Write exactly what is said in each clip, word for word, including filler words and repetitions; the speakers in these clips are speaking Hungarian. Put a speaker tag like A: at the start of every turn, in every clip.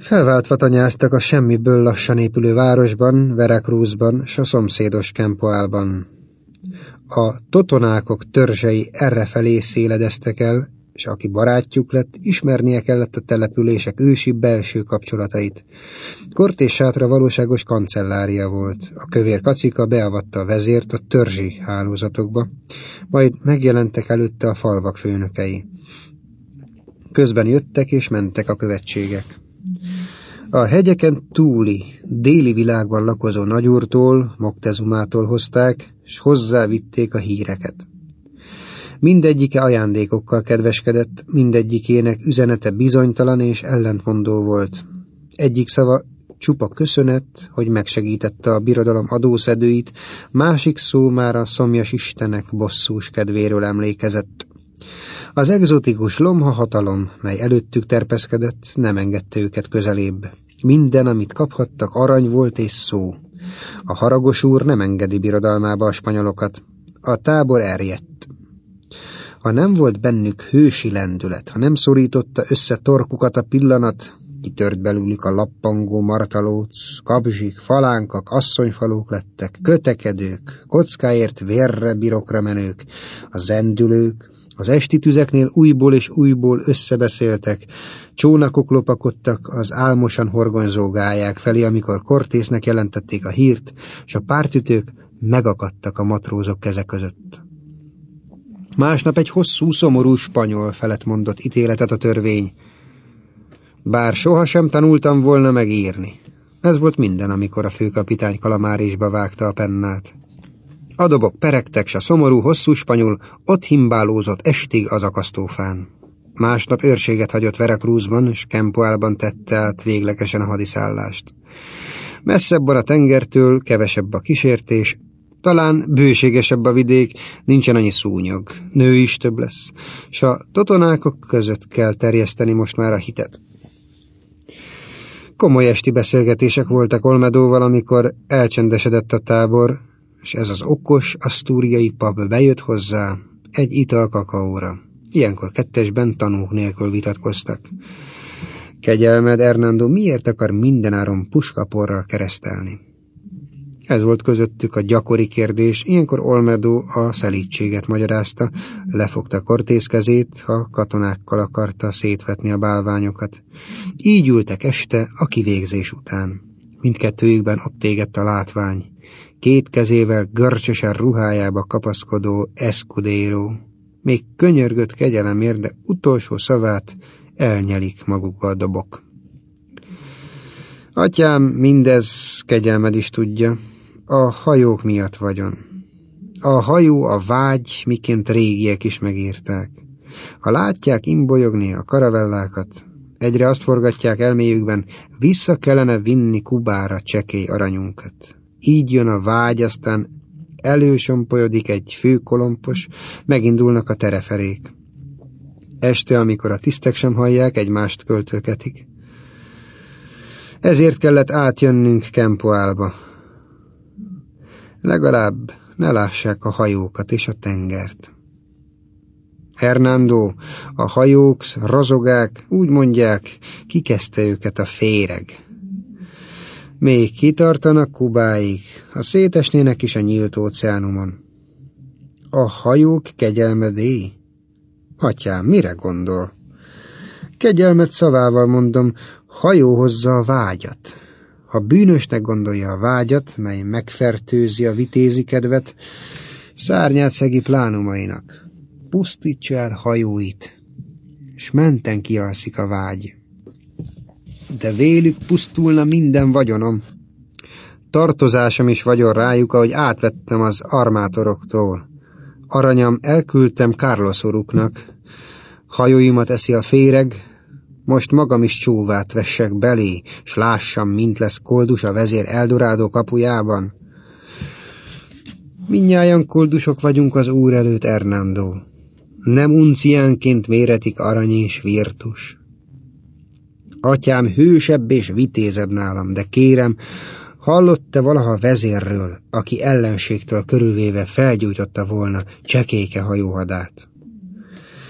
A: Felváltva tanyáztak a semmiből lassan épülő városban, Veracruzban s a szomszédos Campoalban. A totonákok törzsei errefelé széledeztek el, és aki barátjuk lett, ismernie kellett a települések ősi belső kapcsolatait. Cortés sátra valóságos kancellária volt. A kövér kacika beavatta a vezért a törzsi hálózatokba, majd megjelentek előtte a falvak főnökei. Közben jöttek és mentek a követségek. A hegyeken túli, déli világban lakozó nagyúrtól, Moctezumától hozták, s hozzávitték a híreket. Mindegyike ajándékokkal kedveskedett, mindegyikének üzenete bizonytalan és ellentmondó volt. Egyik szava csupa köszönet, hogy megsegítette a birodalom adószedőit, másik szó már a szomjas istenek bosszús kedvéről emlékezett. Az egzotikus lomha hatalom, mely előttük terpeszkedett, nem engedte őket közelébb. Minden, amit kaphattak, arany volt és szó. A haragos úr nem engedi birodalmába a spanyolokat. A tábor erjedt. Ha nem volt bennük hősi lendület, ha nem szorította össze torkukat a pillanat, kitört belőlük a lappangó martalóc, kabzsik, falánkak, asszonyfalók lettek, kötekedők, kockáért vérre birokra menők, a zendülők, az esti tüzeknél újból és újból összebeszéltek, csónakok lopakodtak az álmosan horgonyzó gályák felé, amikor Cortésnek jelentették a hírt, és a pártütők megakadtak a matrózok keze között. Másnap egy hosszú, szomorú spanyol felett mondott ítéletet a törvény. Bár sohasem tanultam volna megírni. Ez volt minden, amikor a főkapitány kalamárisba vágta a pennát. A dobok peregtek, s a szomorú, hosszú spanyol ott himbálózott estig az akasztófán. Másnap őrséget hagyott Veracruzban, s Campoalban tette át véglegesen a hadiszállást. Messzebben a tengertől, kevesebb a kísértés, talán bőségesebb a vidék, nincsen annyi szúnyog, nő is több lesz, s a totonákok között kell terjeszteni most már a hitet. Komoly esti beszélgetések voltak Olmedóval, amikor elcsendesedett a tábor, és ez az okos asztúriai pap bejött hozzá egy ital kakaóra. Ilyenkor kettesben tanúk nélkül vitatkoztak. Kegyelmed, Hernando, miért akar mindenáron puskaporral keresztelni? Ez volt közöttük a gyakori kérdés, ilyenkor Olmedo a szelídséget magyarázta, lefogta Cortés kezét, ha katonákkal akarta szétvetni a bálványokat. Így ültek este a kivégzés után. Mindkettőjükben ott égett a látvány. Két kezével görcsösen ruhájába kapaszkodó Escudero. Még könyörgött kegyelemért, de utolsó szavát elnyelik magukba a dobok. Atyám, mindez kegyelmed is tudja. A hajók miatt vagyon. A hajó, a vágy, miként régiek is megírták. Ha látják imbolyogni a karavellákat, egyre azt forgatják elméjükben, vissza kellene vinni Kubára csekély aranyunkat. Így jön a vágy, aztán elősompolyodik egy főkolompos, megindulnak a tereferék. Este, amikor a tisztek sem hallják, egymást költőketik. Ezért kellett átjönnünk Campoalba. Legalább ne lássák a hajókat és a tengert. Hernando, a hajók, razogák, úgy mondják, kikezdte őket a féreg. Még kitartanak Kubáig, ha szétesnének is a nyílt óceánumon. A hajók kegyelmedé? Atyám, mire gondol? Kegyelmet szavával mondom, hajó hozza a vágyat. Ha bűnösnek gondolja a vágyat, mely megfertőzi a vitézi kedvet, szárnyát szegi plánumainak. Pusztítsa el hajóit, s menten kialszik a vágy. De vélük pusztulna minden vagyonom. Tartozásom is vagyon rájuk, ahogy átvettem az armátoroktól. Aranyam elküldtem Carlos uruknak. Hajóimat eszi a féreg, most magam is csóvát vessek belé, s lássam, mint lesz koldus a vezér Eldorádó kapujában. Mindnyájan koldusok vagyunk az úr előtt, Hernando. Nem unciánként méretik arany és virtus. Atyám hősebb és vitézebb nálam, de kérem, hallott-e valaha vezérről, aki ellenségtől körülvéve felgyújtotta volna csekéke hajóhadát?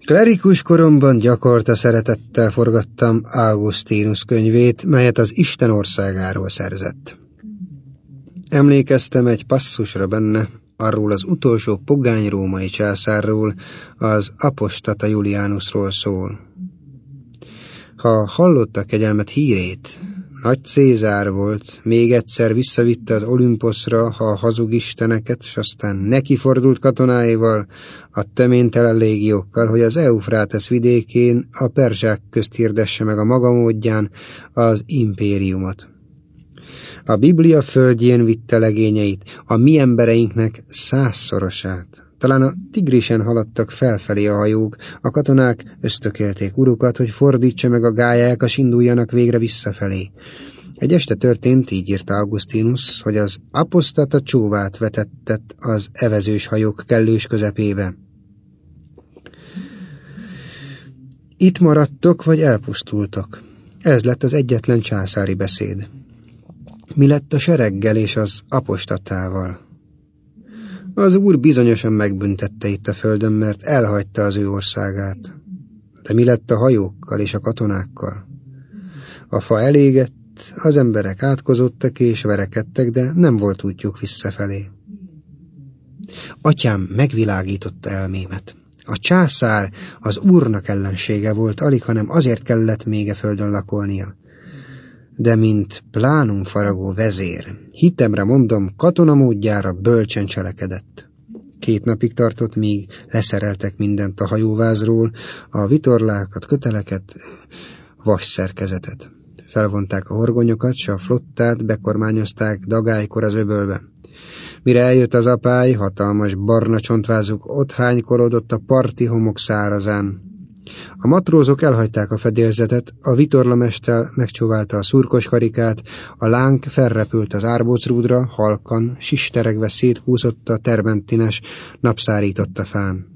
A: Klerikus koromban gyakorta szeretettel forgattam Augustinus könyvét, melyet az Isten országáról szerzett. Emlékeztem egy passzusra benne, arról az utolsó pogány római császárról, az apostata Julianusról szól. Ha hallotta kegyelmet hírét, nagy Cézár volt, még egyszer visszavitte az Olimposzra a hazug isteneket, s aztán nekifordult katonáival, a teménytelen légiókkal, hogy az Eufrátesz vidékén a perzsák közt hirdesse meg a maga módján az impériumot. A Biblia földjén vitte legényeit, a mi embereinknek százszorosát. Talán a Tigrisen haladtak felfelé a hajók, a katonák ösztökélték urukat, hogy fordítsa meg a gályák, és induljanak végre visszafelé. Egy este történt, így írta Augustinus, hogy az apostata csóvát vetettet az evezős hajók kellős közepébe. Itt maradtok, vagy elpusztultok? Ez lett az egyetlen császári beszéd. Mi lett a sereggel és az apostatával? Az úr bizonyosan megbüntette itt a földön, mert elhagyta az ő országát. De mi lett a hajókkal és a katonákkal? A fa elégett, az emberek átkozottak és verekedtek, de nem volt útjuk visszafelé. Atyám megvilágította elmémet. A császár az úrnak ellensége volt, alig, hanem azért kellett még e földön lakolnia. De mint plánum faragó vezér, hitemre mondom, katonamódjára bölcsen cselekedett. Két napig tartott, míg leszereltek mindent a hajóvázról, a vitorlákat, köteleket, vasszerkezetet. Felvonták a horgonyokat, s a flottát bekormányozták dagálykor az öbölbe. Mire eljött az apály, hatalmas barna csontvázuk ott hánykolódott a parti homok szárazán. A matrózok elhagyták a fedélzetet, a vitorlamestel megcsóválta a szurkos karikát, a láng felrepült az árbócrúdra, halkan, sisteregve szétkúszott a termentines, napszárított fán.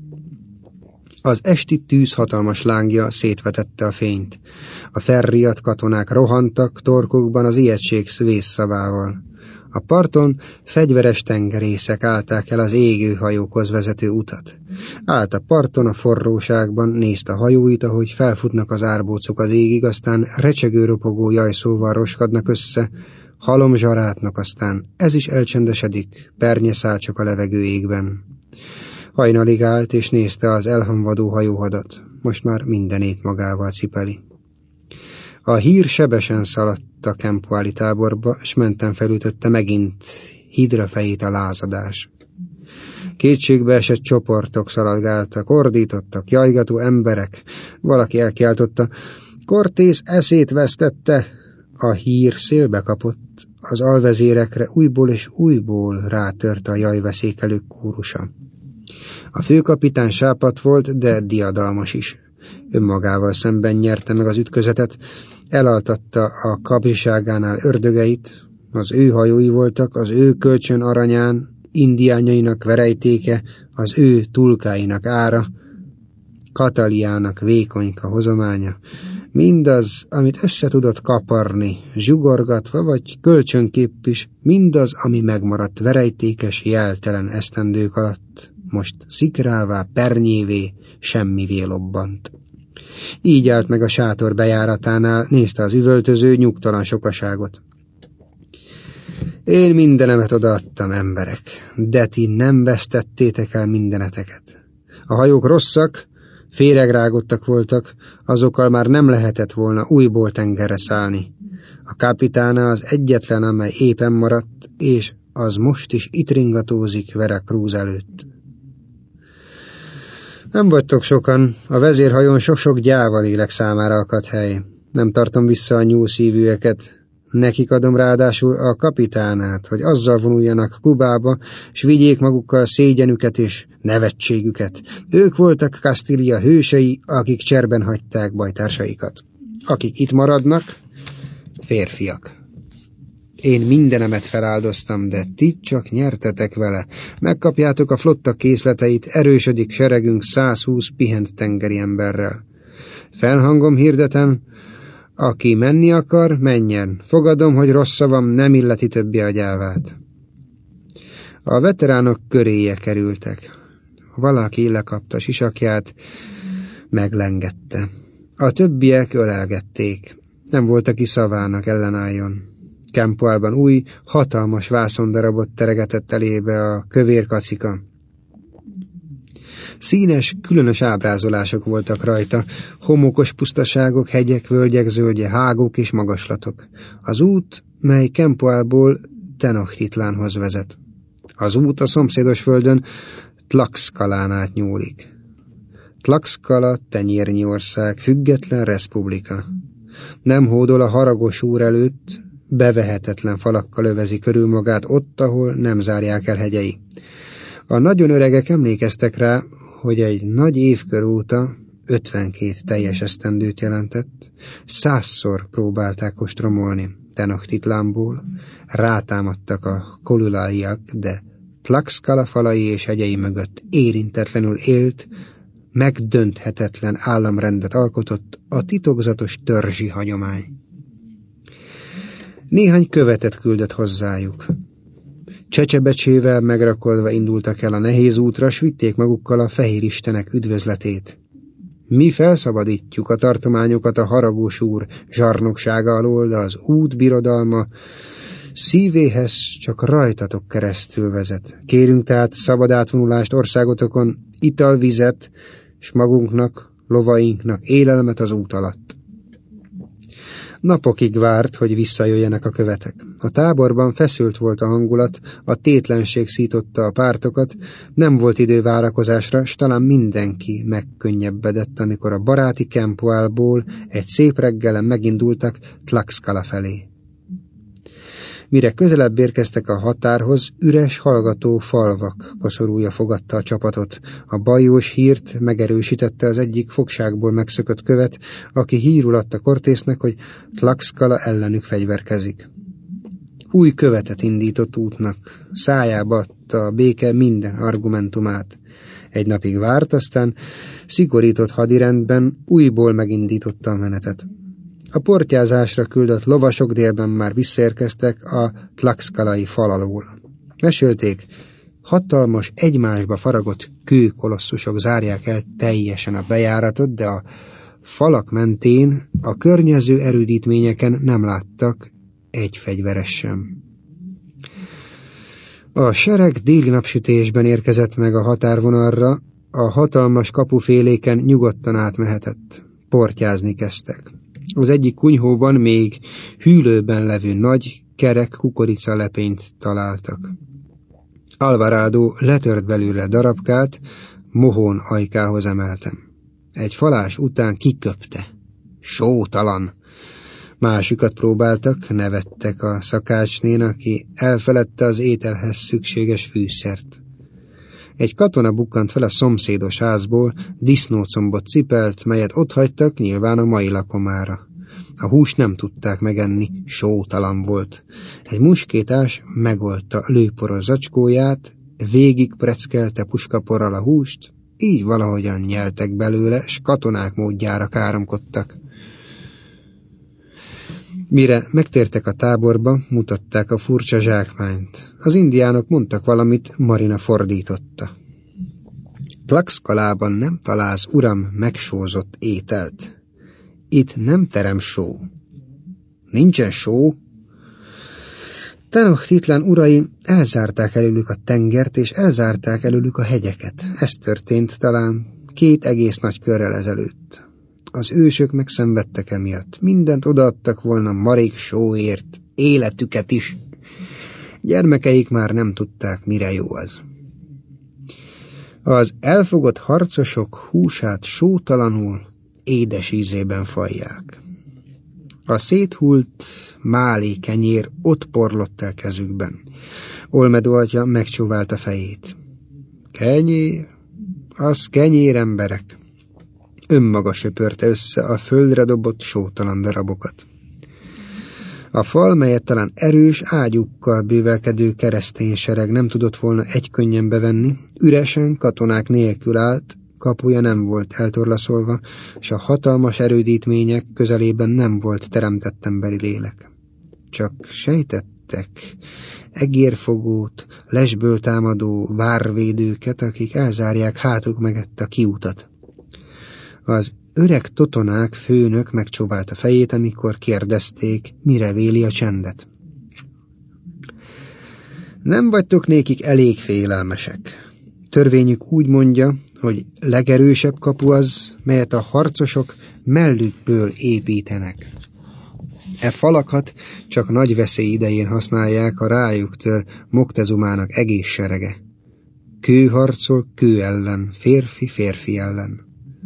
A: Az esti tűz hatalmas lángja szétvetette a fényt. A felriadt katonák rohantak torkukban az ijegység vészszavával. A parton fegyveres tengerészek állták el az égő hajókhoz vezető utat. Állt a parton a forróságban, nézte a hajóit, ahogy felfutnak az árbócok az égig, aztán recsegő-ropogó jajszóval roskadnak össze, halomzsarátnak, aztán ez is elcsendesedik, pernye száll csak a levegő égben. Hajnalig állt és nézte az elhamvadó hajóhadat, most már mindenét magával cipeli. A hír sebesen szaladt a Kempoáli táborba, s menten felütötte megint hídra fejét a lázadás. Kétségbe esett csoportok szaladgáltak, ordítottak, jajgató emberek. Valaki elkiáltotta, Cortés eszét vesztette. A hír szélbe kapott, az alvezérekre újból és újból rátört a jajveszékelők kórusa. A főkapitán sápadt volt, de diadalmas is. Önmagával szemben nyerte meg az ütközetet, elaltatta a kabriságánál ördögeit, az ő hajói voltak, az ő kölcsön aranyán, indiánjainak verejtéke, az ő tulkáinak ára, Kataliának vékonyka hozománya, mindaz, amit össze tudott kaparni, zsugorgatva vagy kölcsönképp is, mindaz, ami megmaradt verejtékes, jeltelen esztendők alatt, most szikrává, pernyévé, semmivé lobbant. Így állt meg a sátor bejáratánál, nézte az üvöltöző, nyugtalan sokaságot. Én mindenemet odaadtam, emberek, de ti nem vesztettétek el mindeneteket. A hajók rosszak, féregrágottak voltak, azokkal már nem lehetett volna újból tengerre szállni. A kapitána az egyetlen, amely éppen maradt, és az most is itt ringatózik Veracruz előtt. Nem vagytok sokan, a vezérhajón sok-sok gyáva lélek számára akadt hely. Nem tartom vissza a nyúlszívűeket. Nekik adom ráadásul a kapitánát, hogy azzal vonuljanak Kubába, s vigyék magukkal szégyenüket és nevetségüket. Ők voltak Kastília hősei, akik cserben hagyták bajtársaikat. Akik itt maradnak, férfiak. Én mindenemet feláldoztam, de ti csak nyertetek vele. Megkapjátok a flotta készleteit, erősödik seregünk százhúsz pihent tengeri emberrel. Felhangom hirdetem, aki menni akar, menjen. Fogadom, hogy rossz szavam nem illeti többé a gyávát. A veteránok köréje kerültek. Valaki lekapta sisakját, Meglengette. A többiek ölelgették. Nem volt, aki szavának ellenálljon. Campoalban új, hatalmas vászondarabot teregetett elébe a kövér kacika. Színes, különös ábrázolások voltak rajta, homokos pusztaságok, hegyek, völgyek zöldje, hágók és magaslatok. Az út, mely Campoalból Tenochtitlánhoz vezet. Az út a szomszédos földön Tlaxcalán át nyúlik. Tlaxcala tenyérnyi ország, független reszpublika. Nem hódol a haragos úr előtt, bevehetetlen falakkal övezi körül magát ott, ahol nem zárják el hegyei. A nagyon öregek emlékeztek rá, hogy egy nagy évkör óta, ötvenkét teljes esztendőt jelentett, százszor próbálták ostromolni Tenochtitlánból, rátámadtak a kolulaiak, de Tlaxcala falai és hegyei mögött érintetlenül élt, megdönthetetlen államrendet alkotott a titokzatos törzsi hagyomány. Néhány követet küldött hozzájuk. Csecsebecsével megrakodva indultak el a nehéz útra, s vitték magukkal a fehér istenek üdvözletét. Mi felszabadítjuk a tartományokat a haragos úr zsarnoksága alól, de az út birodalma szívéhez csak rajtatok keresztül vezet. Kérünk tehát szabad átvonulást országotokon, italvizet, s magunknak, lovainknak élelmet az út alatt. Napokig várt, hogy visszajöjjenek a követek. A táborban feszült volt a hangulat, a tétlenség szította a pártokat, nem volt idő várakozásra, s talán mindenki megkönnyebbedett, amikor a baráti Campoalból egy szép reggelen megindultak Tlaxcala felé. Mire közelebb érkeztek a határhoz, üres, hallgató falvak koszorúja fogadta a csapatot. A bajós hírt megerősítette az egyik fogságból megszökött követ, aki hírul adta Cortésnek, hogy Tlaxcala ellenük fegyverkezik. Új követet indított útnak, szájába adta a béke minden argumentumát. Egy napig várt, aztán szigorított hadirendben újból megindította a menetet. A portyázásra küldött lovasok délben már visszaérkeztek a tlaxcalai fal alól. Mesélték, hatalmas, egymásba faragott kőkolosszusok zárják el teljesen a bejáratot, de a falak mentén a környező erődítményeken nem láttak egy fegyveres sem. A sereg déli napsütésben érkezett meg a határvonalra, a hatalmas kapuféléken nyugodtan átmehetett. Portyázni kezdtek. Az egyik kunyhóban még hűlőben levő nagy, kerek kukoricalepényt találtak. Alvarado letört belőle darabkát, mohón ajkához emeltem. Egy falás után kiköpte. Sótalan! Másikat próbáltak, nevettek a szakácsnén, aki elfeledte az ételhez szükséges fűszert. Egy katona bukkant fel a szomszédos házból, disznócombot cipelt, melyet otthagytak nyilván a mai lakomára. A húst nem tudták megenni, sótalan volt. Egy muskétás megolta lőporos zacskóját, végig preckelte puskaporral a húst, így valahogyan nyeltek belőle, s katonák módjára káromkodtak. Mire megtértek a táborba, mutatták a furcsa zsákmányt. Az indiánok mondtak valamit, Marina fordította. Tlaxcalában nem találsz, uram, megsózott ételt. Itt nem terem só. Nincsen só? Tenochtitlán urai elzárták előlük a tengert, és elzárták előlük a hegyeket. Ez történt talán két egész nagy körrel ezelőtt. Az ősök megszenvedtek emiatt. Mindent odaadtak volna marék sóért, életüket is. Gyermekeik már nem tudták, mire jó az. Az elfogott harcosok húsát sótalanul, édes ízében fajják. A széthult máli kenyér ott porlott el kezükben. Olmedo atya megcsóválta fejét. Kenyér, az kenyér, emberek. Önmaga söpörte össze a földre dobott sótalan darabokat. A fal, melyet talán erős ágyúkkal bővelkedő keresztény sereg nem tudott volna egykönnyen bevenni, üresen katonák nélkül állt, kapuja nem volt eltorlaszolva, s a hatalmas erődítmények közelében nem volt teremtett emberi lélek. Csak sejtettek egérfogót, lesből támadó várvédőket, akik elzárják hátuk megett a kiutat. Az öreg totonák főnök megcsóválta fejét, amikor kérdezték, mire véli a csendet. Nem vagytok nékik elég félelmesek. Törvényük úgy mondja, hogy legerősebb kapu az, melyet a harcosok mellükből építenek. E falakat csak nagy veszély idején használják a rájuk tör Moctezumának egész serege. Kő harcol kő ellen, férfi férfi ellen.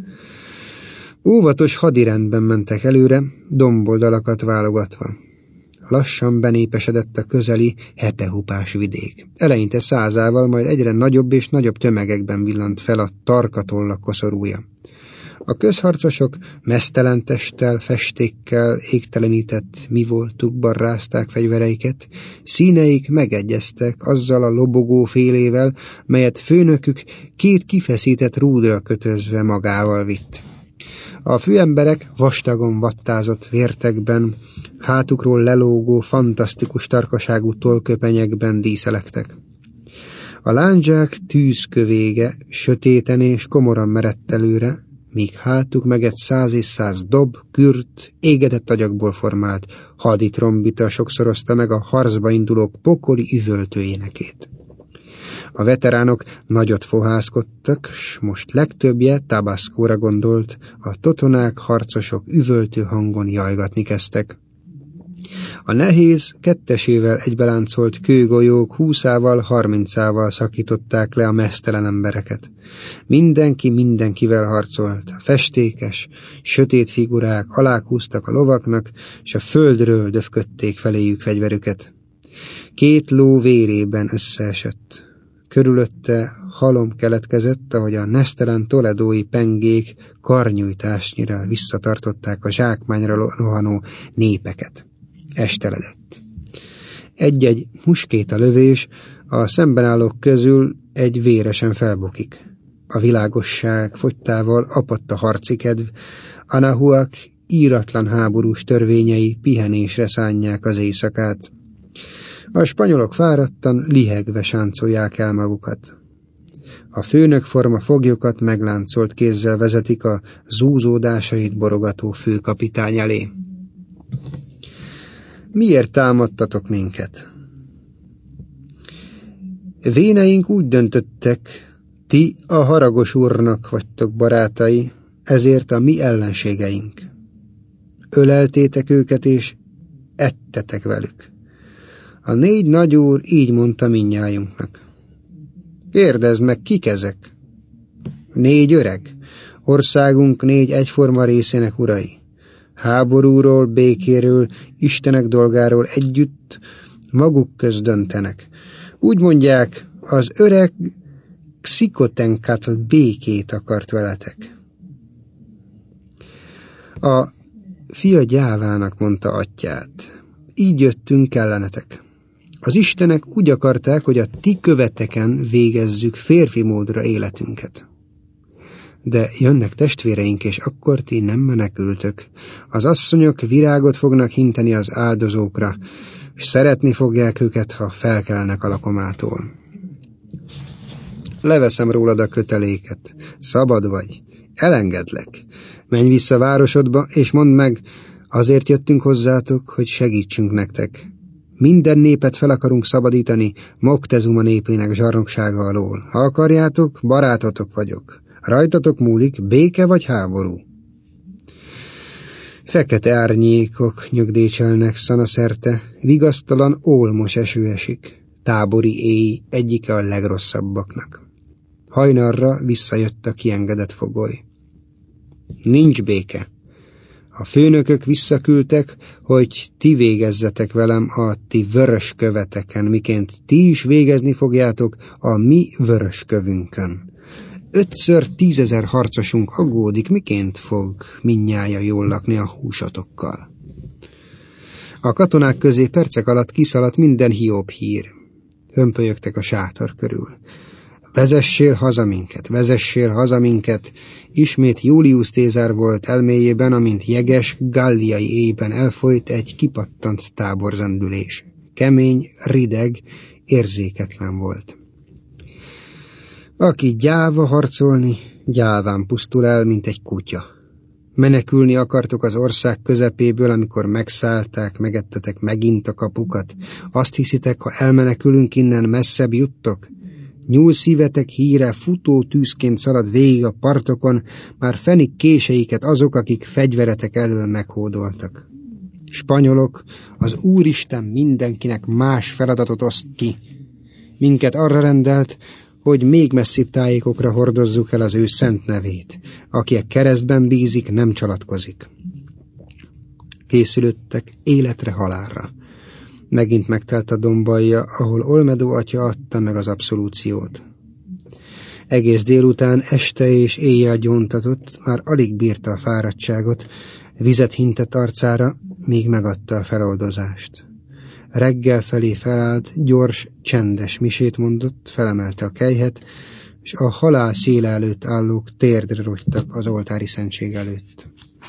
A: Óvatos hadirendben mentek előre, domboldalakat válogatva. Lassan benépesedett a közeli hepehupás vidék. Eleinte százával, majd egyre nagyobb és nagyobb tömegekben villant fel a tarkatollak koszorúja. A közharcosok meztelen testtel, festékkel, égtelenített mi voltukban rázták fegyvereiket, színeik megegyeztek azzal a lobogó félével, melyet főnökük két kifeszített rúdra kötözve magával vitt. A főemberek vastagon vattázott vértekben, hátukról lelógó, fantasztikus tarkaságú tollköpenyekben díszelektek. A lándzsák tűzkövége sötéten és komoran merett előre, míg hátuk meg egy száz és száz dob, kürt, égetett agyagból formált haditrombita sokszorozta meg a harcba indulók pokoli üvöltőjénekét. A veteránok nagyot fohászkodtak, s most legtöbbje Tabascóra gondolt, a totonák harcosok üvöltő hangon jajgatni kezdtek. A nehéz, kettesével egybeláncolt kőgolyók húszával, harmincával szakították le a meztelen embereket. Mindenki mindenkivel harcolt, a festékes, sötét figurák alákúztak a lovaknak, és a földről döfködték feléjük fegyverüket. Két ló vérében összeesett. Körülötte halom keletkezett, ahogy a nesztelen toledói pengék karnyújtásnyira visszatartották a zsákmányra rohanó népeket. Esteledett. Egy-egy muskéta lövés a szembenállók közül egy véresen felbukik. A világosság fogytával apadt a harci kedv, Anahuac íratlan háborús törvényei pihenésre szánják az éjszakát. A spanyolok fáradtan, lihegve sáncolják el magukat. A főnök forma foglyokat megláncolt kézzel vezetik a zúzódásait borogató főkapitány elé. Miért támadtatok minket? Véneink úgy döntöttek, ti a haragos úrnak vagytok barátai, ezért a mi ellenségeink. Öleltétek őket és ettetek velük. A négy nagyúr így mondta mindnyájunknak. Kérdezd meg, kik ezek? Négy öreg, országunk négy egyforma részének urai. Háborúról, békéről, Istenek dolgáról együtt maguk közt döntenek. Úgy mondják, az öreg Xicotencatl békét akart veletek. A fia gyávának mondta atyát. Így jöttünk ellenetek. Az istenek úgy akarták, hogy a ti követeken végezzük férfi módra életünket. De jönnek testvéreink, és akkor ti nem menekültök. Az asszonyok virágot fognak hinteni az áldozókra, és szeretni fogják őket, ha felkelnek a lakomától. Leveszem rólad a köteléket. Szabad vagy. Elengedlek. Menj vissza városodba, és mondd meg, azért jöttünk hozzátok, hogy segítsünk nektek. Minden népet fel akarunk szabadítani Moctezuma népének zsarnoksága alól. Ha akarjátok, barátotok vagyok. Rajtatok múlik, béke vagy háború. Fekete árnyékok nyögdécselnek szanaszerte, vigasztalan ólmos eső esik. Tábori éj egyike a legrosszabbaknak. Hajnalra visszajött a kiengedett fogoly. Nincs béke. A főnökök visszaküldtek, hogy ti végezzetek velem a ti vörös követeken, miként ti is végezni fogjátok a mi vörös kövünkön. Ötször tízezer harcosunk aggódik, miként fog mindnyája jól lakni a húsatokkal. A katonák közé percek alatt kiszaladt minden hióbb hír. Hömpölyögtek a sátor körül. Vezessél haza minket, vezessél haza minket. Ismét Julius Cézár volt elméjében, amint jeges, galliai éjben elfolyt egy kipattant táborzendülés. Kemény, rideg, érzéketlen volt. Aki gyáva harcolni, gyáván pusztul el, mint egy kutya. Menekülni akartok az ország közepéből, amikor megszállták, megettetek megint a kapukat? Azt hiszitek, ha elmenekülünk innen, messzebb juttok? Nyúlszívetek híre futó tűzként szalad végig a partokon, már fenik késeiket azok, akik fegyveretek elől meghódoltak. Spanyolok, az Úristen mindenkinek más feladatot oszt ki. Minket arra rendelt, hogy még messzibb tájékokra hordozzuk el az ő szent nevét. Aki a keresztben bízik, nem csalatkozik. Készülöttek életre, halálra. Megint megtelt a dombalja, ahol Olmedo atya adta meg az abszolúciót. Egész délután, este és éjjel gyóntatott, már alig bírta a fáradtságot, vizet hintett arcára, míg megadta a feloldozást. Reggel felé felállt, gyors, csendes misét mondott, felemelte a kelyhet, és a halál széle előtt állók térdre rogytak az oltári szentség előtt.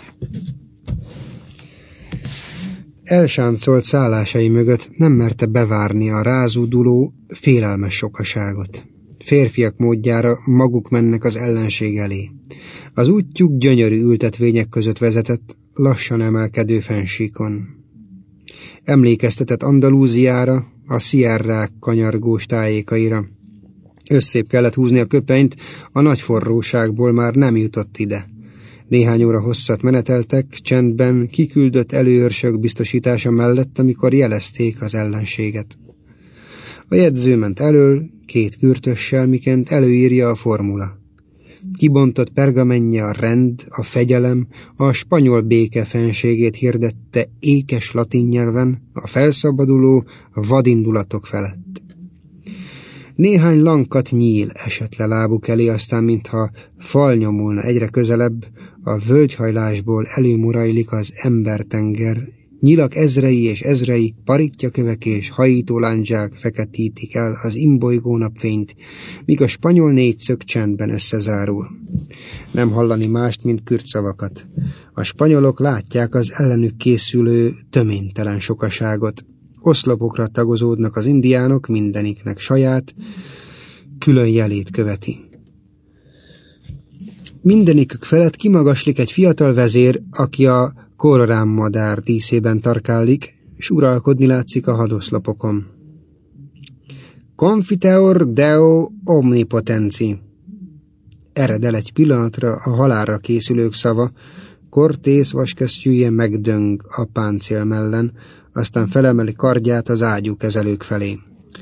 A: Elsáncolt szállásai mögött nem merte bevárni a rázóduló, félelmes sokaságot. Férfiak módjára maguk mennek az ellenség elé. Az útjuk gyönyörű ültetvények között vezetett, lassan emelkedő fennsíkon. Emlékeztetett Andalúziára, a Sierrák kanyargós tájékaira. Összébb kellett húzni a köpenyt, a nagy forróságból már nem jutott ide. Néhány óra hosszat meneteltek, csendben, kiküldött előőrsök biztosítása mellett, amikor jelezték az ellenséget. A jegyző ment elől, két kürtössel, miként előírja a formula. Kibontott pergamenje a rend, a fegyelem, a spanyol béke fenségét hirdette ékes latin nyelven, a felszabaduló vadindulatok felett. Néhány lankat nyíl esett le lábuk elé, aztán mintha fal nyomulna egyre közelebb, a völgyhajlásból előmurajlik az embertenger, nyilak ezrei és ezrei, parittyakövek és hajítólándzsák feketítik el az imbolygó napfényt, míg a spanyol négyszög csendben összezárul. Nem hallani mást, mint kürtszavakat. A spanyolok látják az ellenük készülő töménytelen sokaságot. Oszlopokra tagozódnak az indiánok, mindeniknek saját, külön jelét követi. Mindenikük felett kimagaslik egy fiatal vezér, aki a kororán madár díszében tarkállik, s uralkodni látszik a hadoszlopokon. Confiteor Deo omnipotenci. Ered el egy pillanatra a halálra készülők szava, Cortés vaskesztyűje megdöng a páncél mellen, aztán felemeli kardját az ágyúkezelők felé.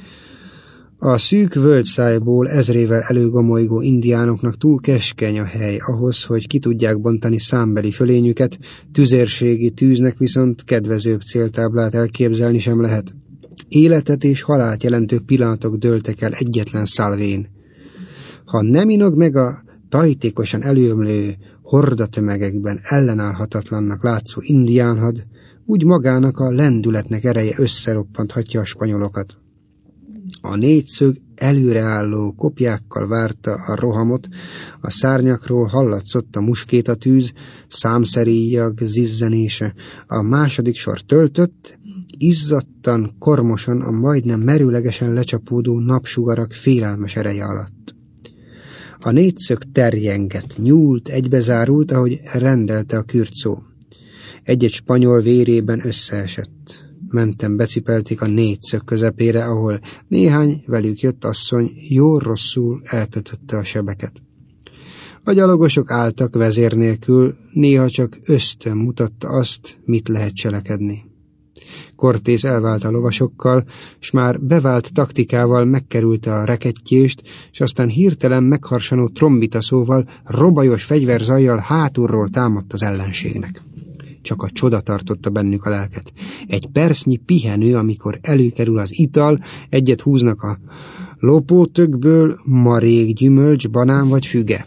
A: A szűk völgyszájból ezrével előgomolygó indiánoknak túl keskeny a hely ahhoz, hogy ki tudják bontani számbeli fölényüket, tüzérségi tűznek viszont kedvezőbb céltáblát elképzelni sem lehet. Életet és halált jelentő pillanatok dőltek el egyetlen szálvén. Ha nem inog meg a tajtékosan előömlő hordatömegekben ellenállhatatlannak látszó indiánhad, úgy magának a lendületnek ereje összeroppanthatja a spanyolokat. A négyszög előreálló kopjákkal várta a rohamot, a szárnyakról hallatszott a muskétatűz, számszeríjag zizzenése, a második sor töltött, izzadtan, kormosan a majdnem merőlegesen lecsapódó napsugarak félelmes ereje alatt. A négyszög terjengett, nyúlt, egybezárult, ahogy rendelte a kürtszó. Egy-egy spanyol vérében összeesett. Mentem becipelték a négyszög közepére, ahol néhány velük jött asszony jól-rosszul elkötötte a sebeket. A gyalogosok álltak vezér nélkül, néha csak ösztön mutatta azt, mit lehet cselekedni. Cortés elvált a lovasokkal, s már bevált taktikával megkerülte a rekettjést, s aztán hirtelen megharsanó trombitaszóval, robajos fegyverzajjal hátulról támadt az ellenségnek. Csak a csoda tartotta bennük a lelket. Egy percnyi pihenő, amikor előkerül az ital, egyet húznak a lopótökből, marék, gyümölcs, banán vagy füge.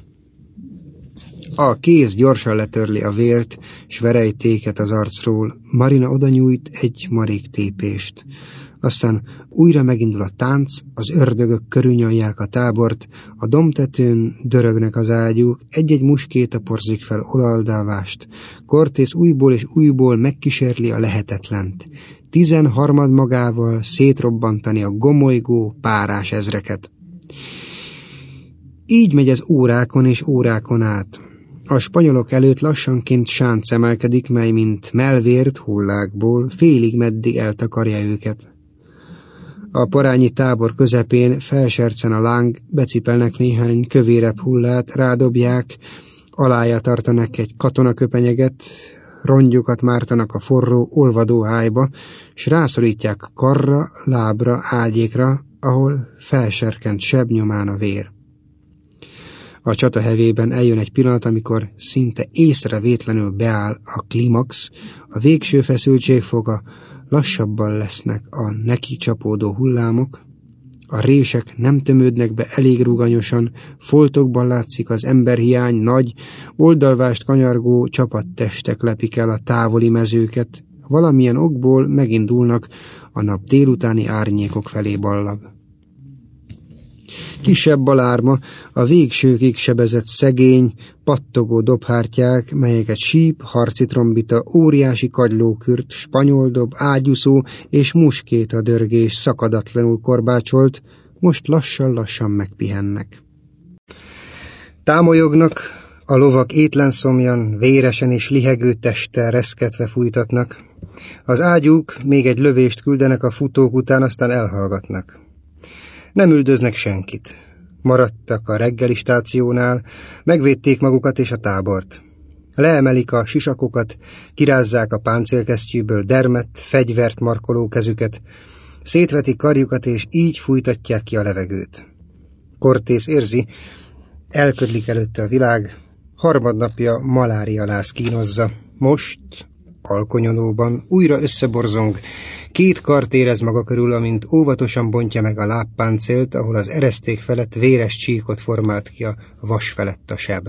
A: A kéz gyorsan letörli a vért, s verejtéket az arcról. Marina odanyújt egy marék tépést. Aztán újra megindul a tánc, az ördögök körülnyalják a tábort, a dombtetőn dörögnek az ágyúk, egy-egy muskéta porzik fel olaldalvást. Cortés újból és újból megkísérli a lehetetlent. Tizenharmad magával szétrobbantani a gomolygó párás ezreket. Így megy ez órákon és órákon át. A spanyolok előtt lassanként sánc emelkedik, mely mint melvért hullákból félig meddig eltakarja őket. A parányi tábor közepén felsercen a láng, becipelnek néhány kövérebb hullát, rádobják, alája tartanak egy katonaköpenyeget, rongyokat mártanak a forró, olvadó hájba, s rászorítják karra, lábra, ágyékra, ahol felserkent seb nyomán a vér. A csata hevében eljön egy pillanat, amikor szinte észrevétlenül beáll a klimax, a végső feszültségfoga, lassabban lesznek a neki csapódó hullámok, a rések nem tömődnek be elég ruganyosan, foltokban látszik az emberhiány, nagy, oldalvást kanyargó csapattestek lepik el a távoli mezőket, valamilyen okból megindulnak a nap délutáni árnyékok felé ballag. Kisebb alárma a végsőkig sebezett szegény, pattogó dobhártyák, melyeket síp, harci trombita, óriási kagylókürt, spanyoldob, ágyúszó és muskéta dörgés szakadatlanul korbácsolt, most lassan-lassan megpihennek. Támolyognak, a lovak étlenszomjan, véresen és lihegő testtel reszketve fújtatnak. Az ágyúk még egy lövést küldenek a futók után, aztán elhallgatnak. Nem üldöznek senkit. Maradtak a reggeli stációnál, megvédték magukat és a tábort. Leemelik a sisakokat, kirázzák a páncélkesztyűből dermet, fegyvert markoló kezüket, szétvetik karjukat és így fújtatják ki a levegőt. Cortés érzi, elködlik előtte a világ, harmadnapja malárialáz kínozza. Most, alkonyolóban, újra összeborzong, két kart érez maga körül, amint óvatosan bontja meg a lábpáncélt, ahol az ereszték felett véres csíkot formált ki a vas felett a seb.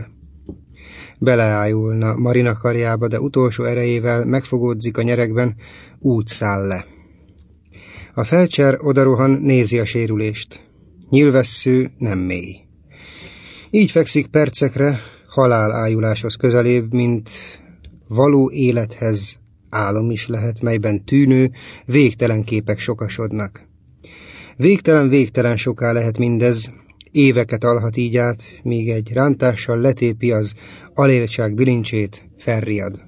A: Beleájulna Marina karjába, de utolsó erejével megfogódzik a nyeregben, úgy száll le. A felcser odarohan, nézi a sérülést. Nyilvessző, nem mély. Így fekszik percekre, halálájuláshoz közelébb, mint való élethez álom is lehet, melyben tűnő, végtelen képek sokasodnak. Végtelen-végtelen soká lehet mindez, éveket alhat így át, míg egy rántással letépi az aléltság bilincsét, felriad.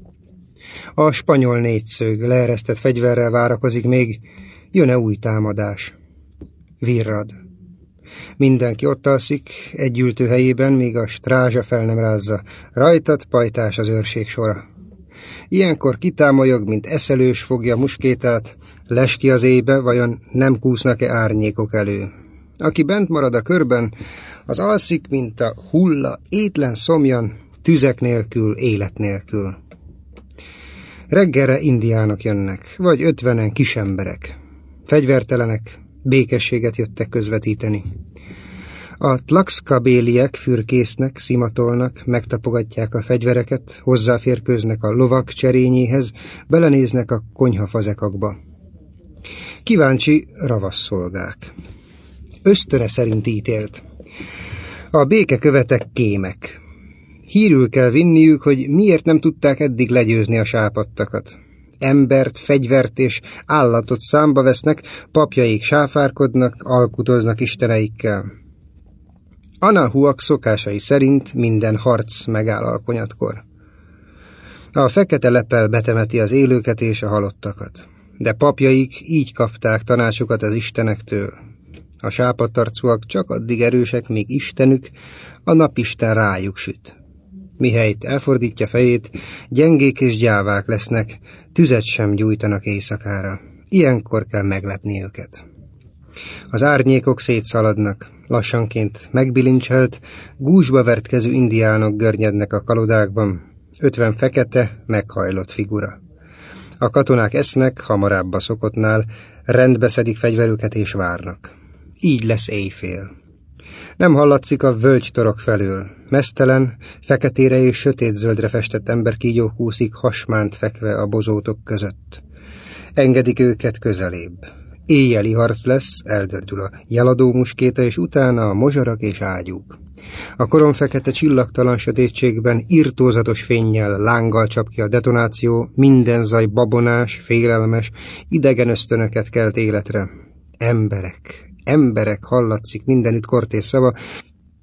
A: A spanyol négyszög leeresztett fegyverrel várakozik még, jön-e új támadás. Virrad. Mindenki ott alszik, egy ültőhelyében, míg a strázsa fel nem rázza. Rajtat pajtás az őrség sora. Ilyenkor kitámolyog, mint eszelős fogja muskétát, les ki az éjbe, vajon nem kúsznak-e árnyékok elő. Aki bent marad a körben, az alszik, mint a hulla, étlen szomjan, tüzek nélkül, élet nélkül. Reggelre indiánok jönnek, vagy ötvenen kisemberek. Fegyvertelenek, békességet jöttek közvetíteni. A tlaxcabéliek fürkésznek, szimatolnak, megtapogatják a fegyvereket, hozzáférkőznek a lovak cserényéhez, belenéznek a konyhafazekakba. Kíváncsi ravasszolgák. Ösztöne szerint ítélt. A békekövetek kémek. Hírül kell vinniük, hogy miért nem tudták eddig legyőzni a sápadtakat. Embert, fegyvert és állatot számba vesznek, papjaik sáfárkodnak, alkutoznak isteneikkel. Anahuak szokásai szerint minden harc megáll alkonyatkor. A fekete lepel betemeti az élőket és a halottakat, de papjaik így kapták tanácsukat az istenektől. A sápadtarcúak csak addig erősek, míg istenük, a napisten rájuk süt. Mihelyt elfordítja fejét, gyengék és gyávák lesznek, tüzet sem gyújtanak éjszakára. Ilyenkor kell meglepni őket. Az árnyékok szétszaladnak, lassanként megbilincselt, gúzsba vert kezű indiánok görnyednek a kalodákban, ötven fekete, meghajlott figura. A katonák esznek, hamarabb a szokottnál, rendbe szedik fegyverüket és várnak. Így lesz éjfél. Nem hallatszik a völgytorok felől. Meztelen, feketére és sötétzöldre festett emberkígyó kúszik hasmánt fekve a bozótok között. Engedik őket közelébb. Éjjeli harc lesz, eldördül a jeladó muskéta, és utána a mozsarak és ágyúk. A koromfekete csillagtalan sötétségben irtózatos fénnyel, lánggal csap ki a detonáció, minden zaj babonás, félelmes, idegen ösztönöket kelt életre. Emberek, emberek, hallatszik mindenütt Cortés szava,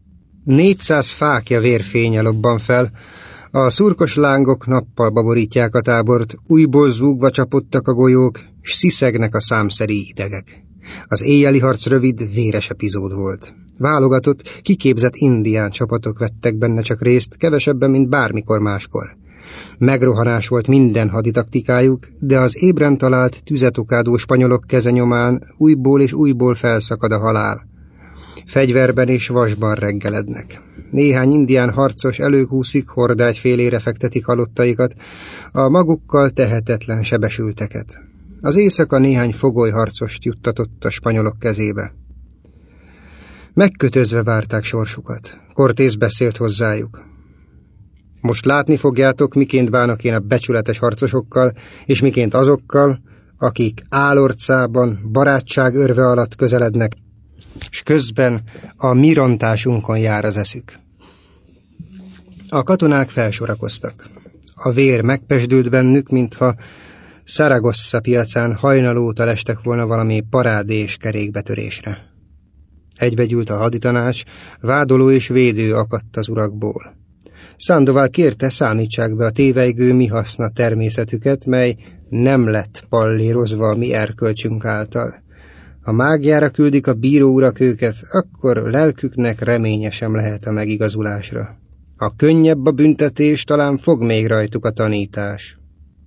A: Négyszáz fákja vérfénye lobban fel, a szurkos lángok nappal baborítják a tábort, újból zúgva csapodtak a golyók, s sziszegnek a számszeri idegek. Az éjjeli harc rövid, véres epizód volt. Válogatott, kiképzett indián csapatok vettek benne csak részt, kevesebben, mint bármikor máskor. Megrohanás volt minden haditaktikájuk, de az ébren talált tüzetokádó spanyolok kezenyomán újból és újból felszakad a halál. Fegyverben és vasban reggelednek. Néhány indián harcos előkúszik, hordágy félére fektetik halottaikat, a magukkal tehetetlen sebesülteket. Az éjszaka néhány fogolyharcost juttatott a spanyolok kezébe. Megkötözve várták sorsukat. Cortés beszélt hozzájuk. Most látni fogjátok, miként bánok én a becsületes harcosokkal, és miként azokkal, akik álorcában, barátság örve alatt közelednek, s közben a mi rontásunkon jár az eszük. A katonák felsorakoztak. A vér megpesdült bennük, mintha Szaragossa piacán hajnal óta lestek volna valami parádés kerékbetörésre. Egybegyűlt a haditanács, vádoló és védő akadt az urakból. Sandoval kérte, számítsák be a tévejgő mi haszna természetüket, mely nem lett pallérozva a mi erkölcsünk által. Ha mágiára küldik a bíró urak őket, akkor lelküknek reménye sem lehet a megigazulásra. Ha könnyebb a büntetés, talán fog még rajtuk a tanítás.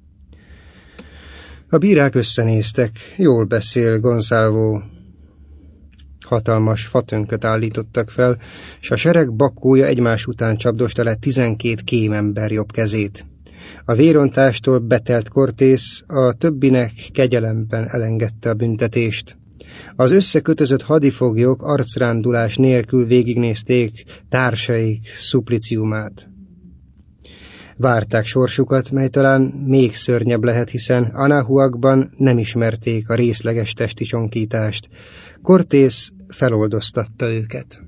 A: A bírák összenéztek, jól beszél Gonsalvo. Hatalmas fatönköt állítottak fel, s a sereg bakója egymás után csapdosta le tizenkét kémember jobb kezét. A vérontástól betelt Cortés a többinek kegyelemben elengedte a büntetést. Az összekötözött hadifoglyok arcrándulás nélkül végignézték társaik szupliciumát. Várták sorsukat, mely talán még szörnyebb lehet, hiszen Anahuacban nem ismerték a részleges testi csonkítást. Cortés feloldoztatta őket.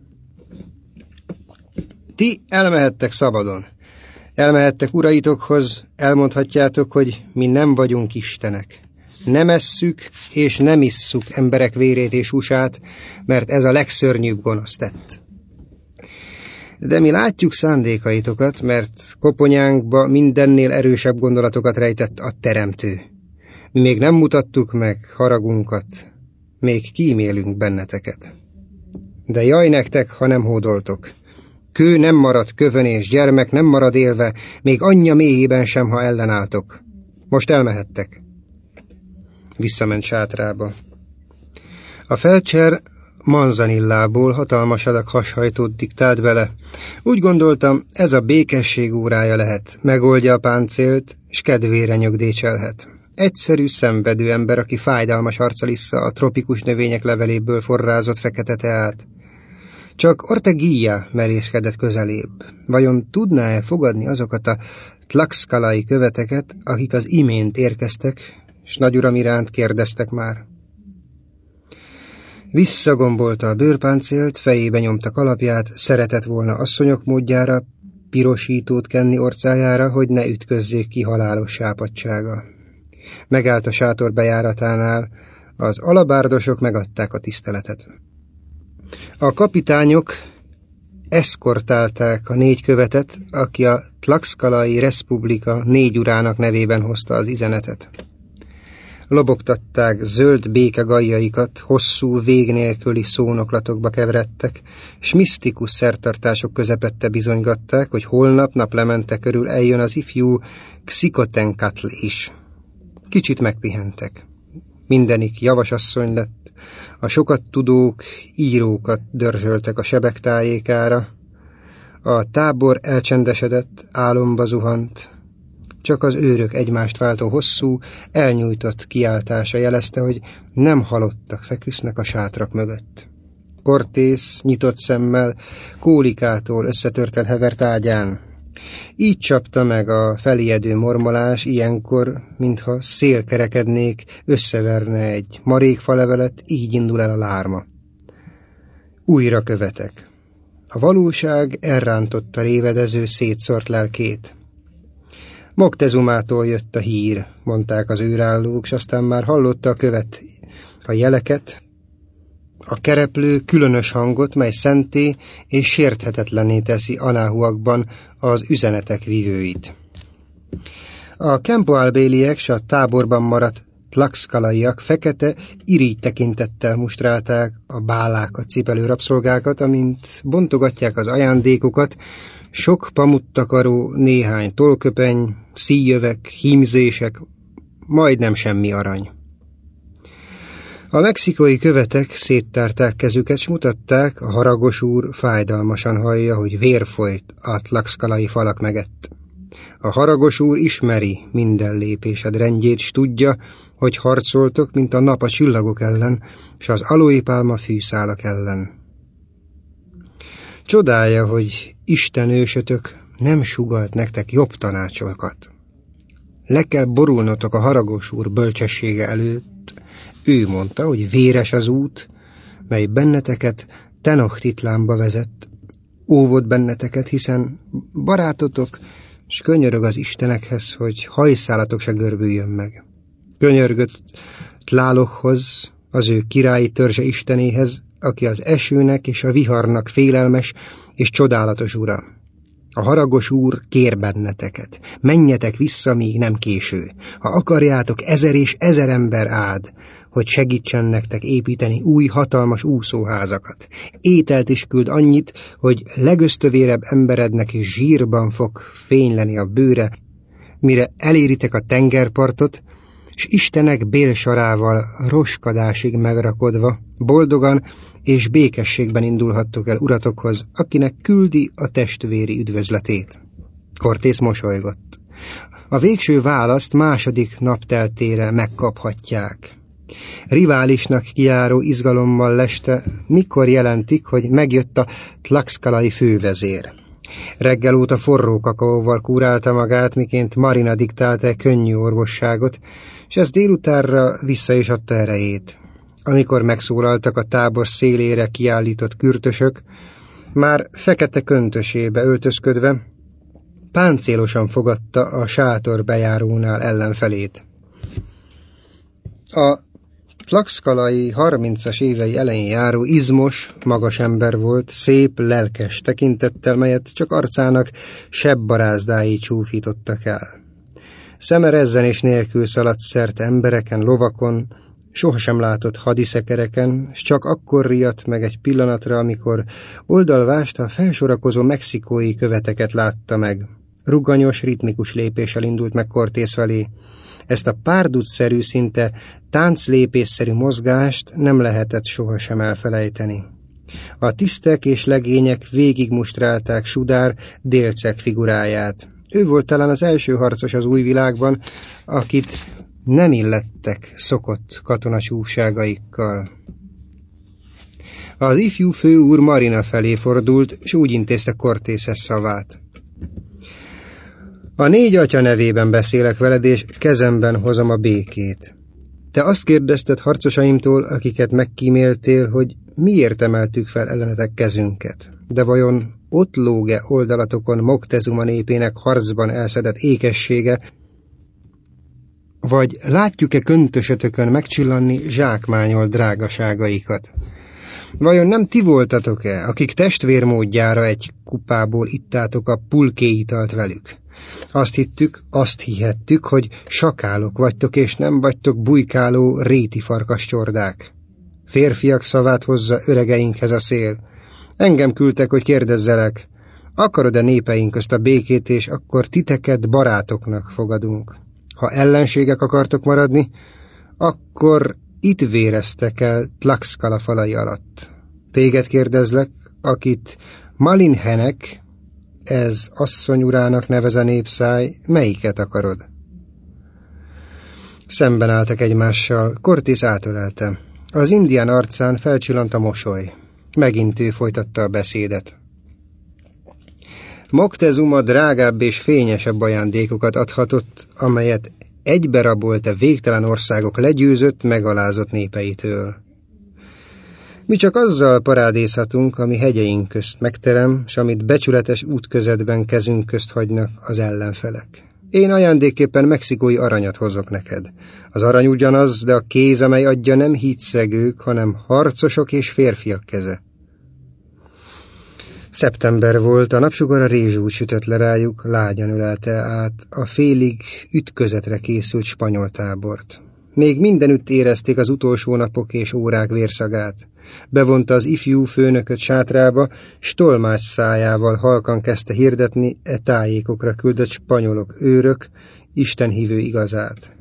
A: Ti elmehettek szabadon. Elmehettek uraitokhoz, elmondhatjátok, hogy mi nem vagyunk istenek. Nem esszük és nem isszuk emberek vérét és húsát, mert ez a legszörnyűbb gonosz tett. De mi látjuk szándékaitokat, mert koponyánkba mindennél erősebb gondolatokat rejtett a Teremtő. Mi még nem mutattuk meg haragunkat, még kímélünk benneteket. De jaj nektek, ha nem hódoltok. Kő nem marad kövön és gyermek nem marad élve, még anyja méhében sem, ha ellenálltok. Most elmehettek. Visszament sátrába. A felcser Manzanillából hatalmas adag hashajtót diktált bele. Úgy gondoltam, ez a békesség órája lehet, megoldja a páncélt, s kedvére nyögdécselhet. Egyszerű, szenvedő ember, aki fájdalmas arccal issza a tropikus növények leveléből forrázott fekete teát. Csak Orteguilla merészkedett közelébb. Vajon tudná-e fogadni azokat a tlaxcalai követeket, akik az imént érkeztek, s nagyuram iránt kérdeztek már? Visszagombolta a bőrpáncélt, fejébe nyomta kalapját, szeretett volna asszonyok módjára pirosítót kenni orcájára, hogy ne ütközzék ki halálos sápadtsága. Megállt a sátor bejáratánál, az alabárdosok megadták a tiszteletet. A kapitányok eszkortálták a négy követet, aki a Tlaxcalai Respublika négy urának nevében hozta az üzenetet. Lobogtatták zöld béke gajjaikat, hosszú, vég nélküli szónoklatokba keveredtek, s misztikus szertartások közepette bizonygatták, hogy holnap naplemente körül eljön az ifjú Xicotencatl is. Kicsit megpihentek. Mindenik javasasszony lett, a sokat tudók, írókat dörzsöltek a sebek tájékára, a tábor elcsendesedett, álomba zuhant, csak az őrök egymást váltó hosszú, elnyújtott kiáltása jelezte, hogy nem halottak feküsznek a sátrak mögött. Cortés nyitott szemmel, kólikától összetörten hevert ágyán. Így csapta meg a felijedő mormolás ilyenkor, mintha szél kerekednék, összeverne egy marékfalevelet, így indul el a lárma. Újra követek. A valóság elrántotta révedező, szétszórt lelkét. Moctezumától jött a hír, mondták az őrállók, s aztán már hallotta a követ a jeleket, A kereplő különös hangot, mely szenté és sérthetetlenné teszi Anahuakban az üzenetek vivőit. A Kempoalbéliek s a táborban maradt tlaxcalaiak fekete, irigy tekintettel mustrálták a bálákat cipelő rabszolgákat, amint bontogatják az ajándékokat, sok pamuttakaró, néhány tollköpeny, szíjövek, hímzések, majdnem semmi arany. A mexikói követek széttárták kezüket, s mutatták, a haragos úr fájdalmasan hallja, hogy vér folyt a tlaxcalai falak megett. A haragos úr ismeri minden lépésed rendjét, s tudja, hogy harcoltok, mint a nap a csillagok ellen, s az aloépálma fűszálak ellen. Csodálja, hogy Isten ősötök nem sugalt nektek jobb tanácsokat. Le kell borulnotok a haragos úr bölcsessége előtt. Ő mondta, hogy véres az út, mely benneteket Tenochtitlánba vezet. Óvod benneteket, hiszen barátotok, s könyörög az istenekhez, hogy hajszálatok se görbüljön meg. Könyörgött Tlálokhoz, az ő királyi törzse istenéhez, aki az esőnek és a viharnak félelmes és csodálatos ura. A haragos úr kér benneteket, menjetek vissza, míg nem késő. Ha akarjátok, ezer és ezer ember áld, hogy segítsen nektek építeni új hatalmas úszóházakat. Ételt is küld annyit, hogy legösztövérebb emberednek is zsírban fog fényleni a bőre, mire eléritek a tengerpartot, s Istenek bélsarával roskadásig megrakodva, boldogan és békességben indulhattok el uratokhoz, akinek küldi a testvéri üdvözletét. Cortés mosolygott. A végső választ második napteltére megkaphatják. Riválisnak kijáró izgalommal leste, mikor jelentik, hogy megjött a tlaxcalai fővezér. Reggel óta forró kakaóval kúrálta magát, miként Marina diktálta könnyű orvosságot, és ez délutánra vissza is adta erejét. Amikor megszólaltak a tábor szélére kiállított kürtösök, már fekete köntösébe öltözködve, páncélosan fogadta a sátor bejárónál ellenfelét. A tlaxcalai harmincas évei elején járó izmos, magas ember volt, szép, lelkes tekintettel, melyet csak arcának sebb barázdái csúfítottak el. Szeme rezzenés nélkül szaladt szerte embereken, lovakon, sohasem látott hadiszekereken, s csak akkor riadt meg egy pillanatra, amikor oldalvást a felsorakozó mexikói követeket látta meg. Rugganyos, ritmikus lépéssel indult meg Cortés felé. Ezt a párducszerű, szinte tánclépésszerű mozgást nem lehetett sohasem elfelejteni. A tisztek és legények végigmustrálták Sudár délceg figuráját. Ő volt talán az első harcos az új világban, akit nem illettek szokott katonacsúfságaikkal. Az ifjú főúr Marina felé fordult, s úgy intézte Cortéses szavát. A négy atya nevében beszélek veled, és kezemben hozom a békét. Te azt kérdezted harcosaimtól, akiket megkíméltél, hogy miért emeltük fel ellenetek kezünket. De vajon ott lóg-e oldalatokon Moctezuma népének harcban elszedett ékessége, vagy látjuk-e köntösötökön megcsillanni zsákmányol drágaságaikat? Vajon nem ti voltatok-e, akik testvérmódjára egy kupából ittátok a pulkéitalt velük? Azt hittük, azt hihettük, hogy sakálok vagytok, és nem vagytok bujkáló réti farkascsordák. Férfiak szavát hozza öregeinkhez a szél. Engem küldtek, hogy kérdezzelek, akarod-e népeink közt a békét, és akkor titeket barátoknak fogadunk. Ha ellenségek akartok maradni, akkor itt véreztek el Tlaxcala falai alatt. Téged kérdezlek, akit Malinhenek, ez asszonyurának nevez a népszáj, melyiket akarod? Szemben álltak egymással, Cortés átölelte. Az indián arcán felcsillant a mosoly. Megint ő folytatta a beszédet. Moctezuma drágább és fényesebb ajándékokat adhatott, amelyet egyberabolt a végtelen országok legyőzött, megalázott népeitől. Mi csak azzal parádézhatunk, ami hegyeink közt megterem, s amit becsületes útközetben kezünk közt hagynak az ellenfelek. Én ajándékképpen mexikói aranyat hozok neked. Az arany ugyanaz, de a kéz, amely adja, nem hídszegők, hanem harcosok és férfiak keze. Szeptember volt, a napsugar a rézsút sütött le rájuk, lágyan ölelte át a félig ütközetre készült spanyol tábort. Még mindenütt érezték az utolsó napok és órák vérszagát. Bevonta az ifjú főnököt sátrába, s tolmács szájával halkan kezdte hirdetni e tájékokra küldött spanyolok, őrök, istenhívő igazát.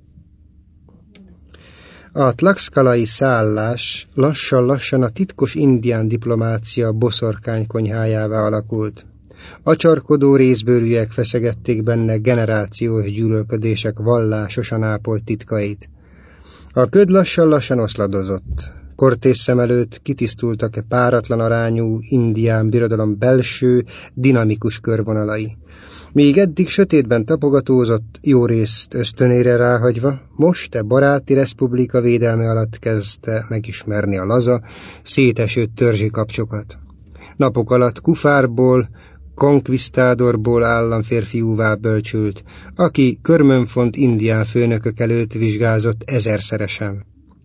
A: A tlaxcalai szállás lassan-lassan a titkos indián diplomácia boszorkánykonyhájává alakult. Acsarkodó részbőrűek feszegették benne generációs gyűlölködések vallásosan ápolt titkait. A köd lassan-lassan oszladozott. Cortés szem előtt kitisztultak-e páratlan arányú indián birodalom belső, dinamikus körvonalai. Míg eddig sötétben tapogatózott, jó részt ösztönére ráhagyva, most e baráti reszpublika védelme alatt kezdte megismerni a laza, széteső törzsi kapcsokat. Napok alatt kufárból, konkvisztádorból államférfiúvá bölcsült, aki körmönfont indián főnökök előtt vizsgázott ezerszeresen.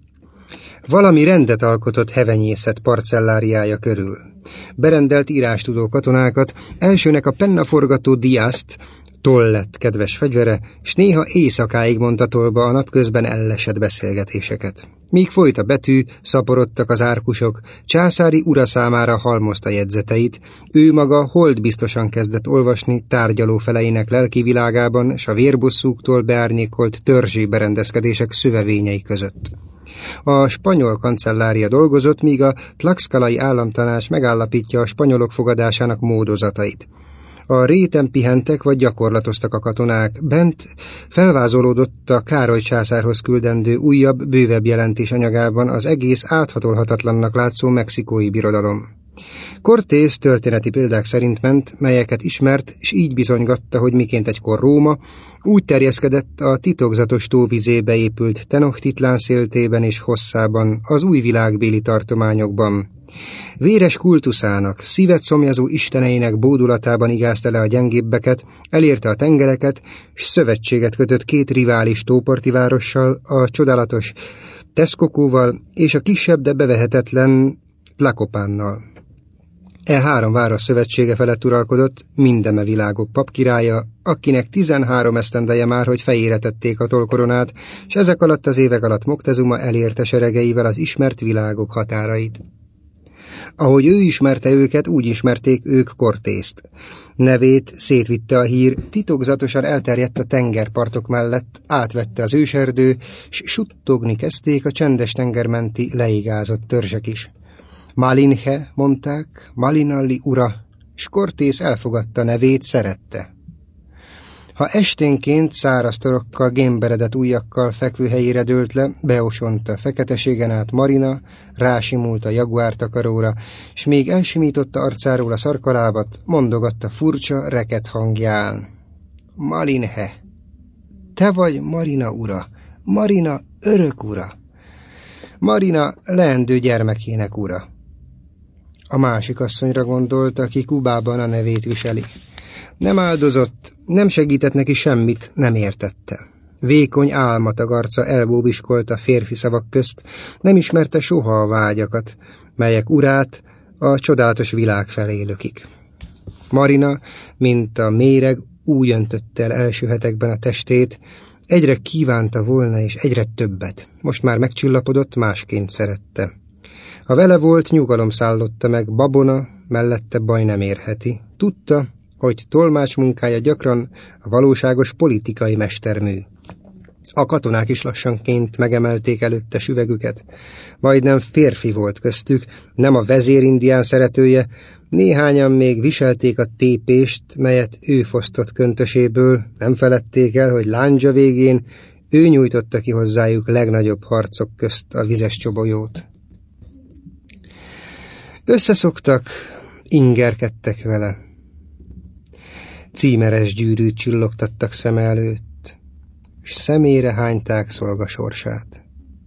A: Valami rendet alkotott hevenyészet parcelláriája körül. Berendelt írástudó katonákat, elsőnek a pennaforgató Diaszt, toll lett kedves fegyvere, s néha éjszakáig mondta tollba a napközben ellesett beszélgetéseket. Míg folyt a betű, szaporodtak az árkusok, császári ura számára halmozta jegyzeteit, ő maga holdbiztosan kezdett olvasni tárgyaló feleinek lelki világában, s a vérbosszúktól beárnyékolt törzsi berendezkedések szövevényei között. A spanyol kancellária dolgozott, míg a tlaxcalai államtanács megállapítja a spanyolok fogadásának módozatait. A réten pihentek vagy gyakorlatoztak a katonák, bent felvázolódott a Károly császárhoz küldendő újabb, bővebb jelentés anyagában az egész áthatolhatatlannak látszó mexikói birodalom. Cortés történeti példák szerint ment, melyeket ismert, és így bizonygatta, hogy miként egykor Róma úgy terjeszkedett a titokzatos tóvizébe épült Tenochtitlán széltében és hosszában, az új világbéli tartományokban. Véres kultuszának, szívet szomjazó isteneinek bódulatában igázta le a gyengébbeket, elérte a tengereket, s szövetséget kötött két rivális tóparti várossal, a csodálatos Texcocóval és a kisebb, de bevehetetlen Tlacopánnal. E három város szövetsége felett uralkodott mindeme világok papkirálya, akinek tizenhárom esztendeje már, hogy fejére tették a tollkoronát, s ezek alatt az évek alatt Moctezuma elérte seregeivel az ismert világok határait. Ahogy ő ismerte őket, úgy ismerték ők Cortést. Nevét szétvitte a hír, titokzatosan elterjedt a tengerpartok mellett, átvette az őserdő, s suttogni kezdték a csendes tengermenti leigázott törzsek is. Malinche, mondták, Malinalli ura, s Cortés elfogadta nevét, szerette. Ha esténként száraz torokkal, gémberedett ujjakkal fekvő helyére dőlt le, beosonta feketeségen át Marina, rásimult a jaguár takaróra, s még elsimította arcáról a szarkalábat, mondogatta furcsa, reket hangján. Malinche, te vagy Marina ura, Marina örök ura, Marina leendő gyermekének ura. A másik asszonyra gondolt, aki Kubában a nevét viseli. Nem áldozott, nem segített neki semmit, nem értette. Vékony álmatag arca elbóbiskolt a férfi szavak közt, nem ismerte soha a vágyakat, melyek urát a csodálatos világ felé lökik. Marina, mint a méreg, úgy öntötte el első hetekben a testét, egyre kívánta volna, és egyre többet. Most már megcsillapodott, másként szerette. Ha vele volt, nyugalom szállotta meg, babona, mellette baj nem érheti. Tudta, hogy tolmács munkája gyakran a valóságos politikai mestermű. A katonák is lassanként megemelték előtte süvegüket. Majdnem férfi volt köztük, nem a vezérindián szeretője, néhányan még viselték a tépést, melyet ő fosztott köntöséből, nem feledték el, hogy lándzsa végén ő nyújtotta ki hozzájuk legnagyobb harcok közt a vizes csobolyót. Összeszoktak, ingerkedtek vele. Címeres gyűrűt csillogtattak szeme előtt, s szemére hányták szolga sorsát.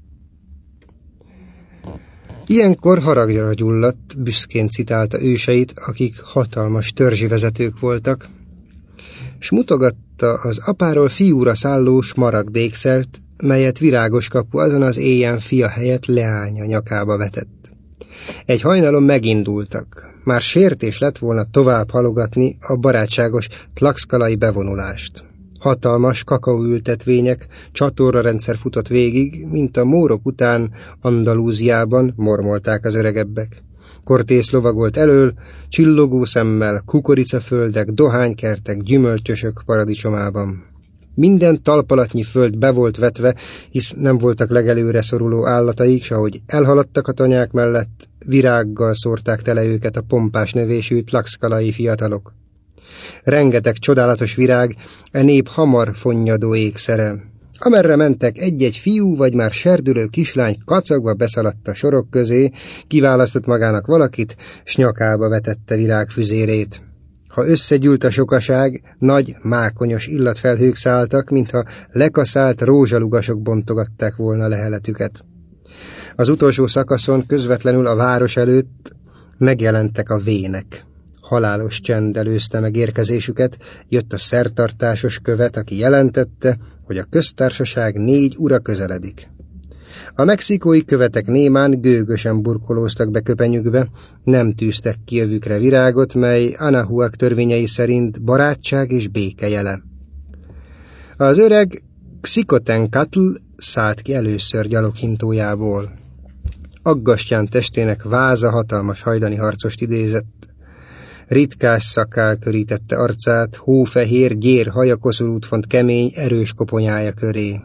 A: Ilyenkor haragra gyulladt, büszkén citálta őseit, akik hatalmas törzsi vezetők voltak, s mutogatta látta az apáról fiúra szálló smaragdékszert, melyet Virágos kapu azon az éjjel fia helyett leánya nyakába vetett. Egy hajnalon megindultak. Már sértés lett volna tovább halogatni a barátságos tlaxkalai bevonulást. Hatalmas kakaóültetvények, csatornarendszer futott végig, mint a mórok után Andalúziában, mormolták az öregebbek. Cortés lovagolt elől, csillogó szemmel, kukoricaföldek, dohánykertek, gyümölcsösök paradicsomában. Minden talpalatnyi föld be volt vetve, hisz nem voltak legelőre szoruló állataik, s ahogy elhaladtak a tanyák mellett, virággal szórták tele őket a pompás növésű tlaxkalai fiatalok. Rengeteg csodálatos virág, e nép hamar fonnyadó ékszere. Amerre mentek, egy-egy fiú vagy már serdülő kislány kacagva beszaladt a sorok közé, kiválasztott magának valakit, s nyakába vetette virágfüzérét. Ha összegyűlt a sokaság, nagy, mákonyos illatfelhők szálltak, mintha lekaszált rózsalugasok bontogatták volna leheletüket. Az utolsó szakaszon, közvetlenül a város előtt megjelentek a vének. Halálos csend előzte meg érkezésüket, jött a szertartásos követ, aki jelentette, hogy a köztársaság négy ura közeledik. A mexikói követek némán gőgösen burkolóztak be köpenyükbe, nem tűztek ki jövükre virágot, mely Anahuac törvényei szerint barátság és béke jele. Az öreg Xicotencatl szállt ki először gyaloghintójából. Aggastyán testének váza hatalmas hajdani harcost idézett. Ritkás szakál körítette arcát, hófehér, gyér haja koszorút font kemény, erős koponyája köré.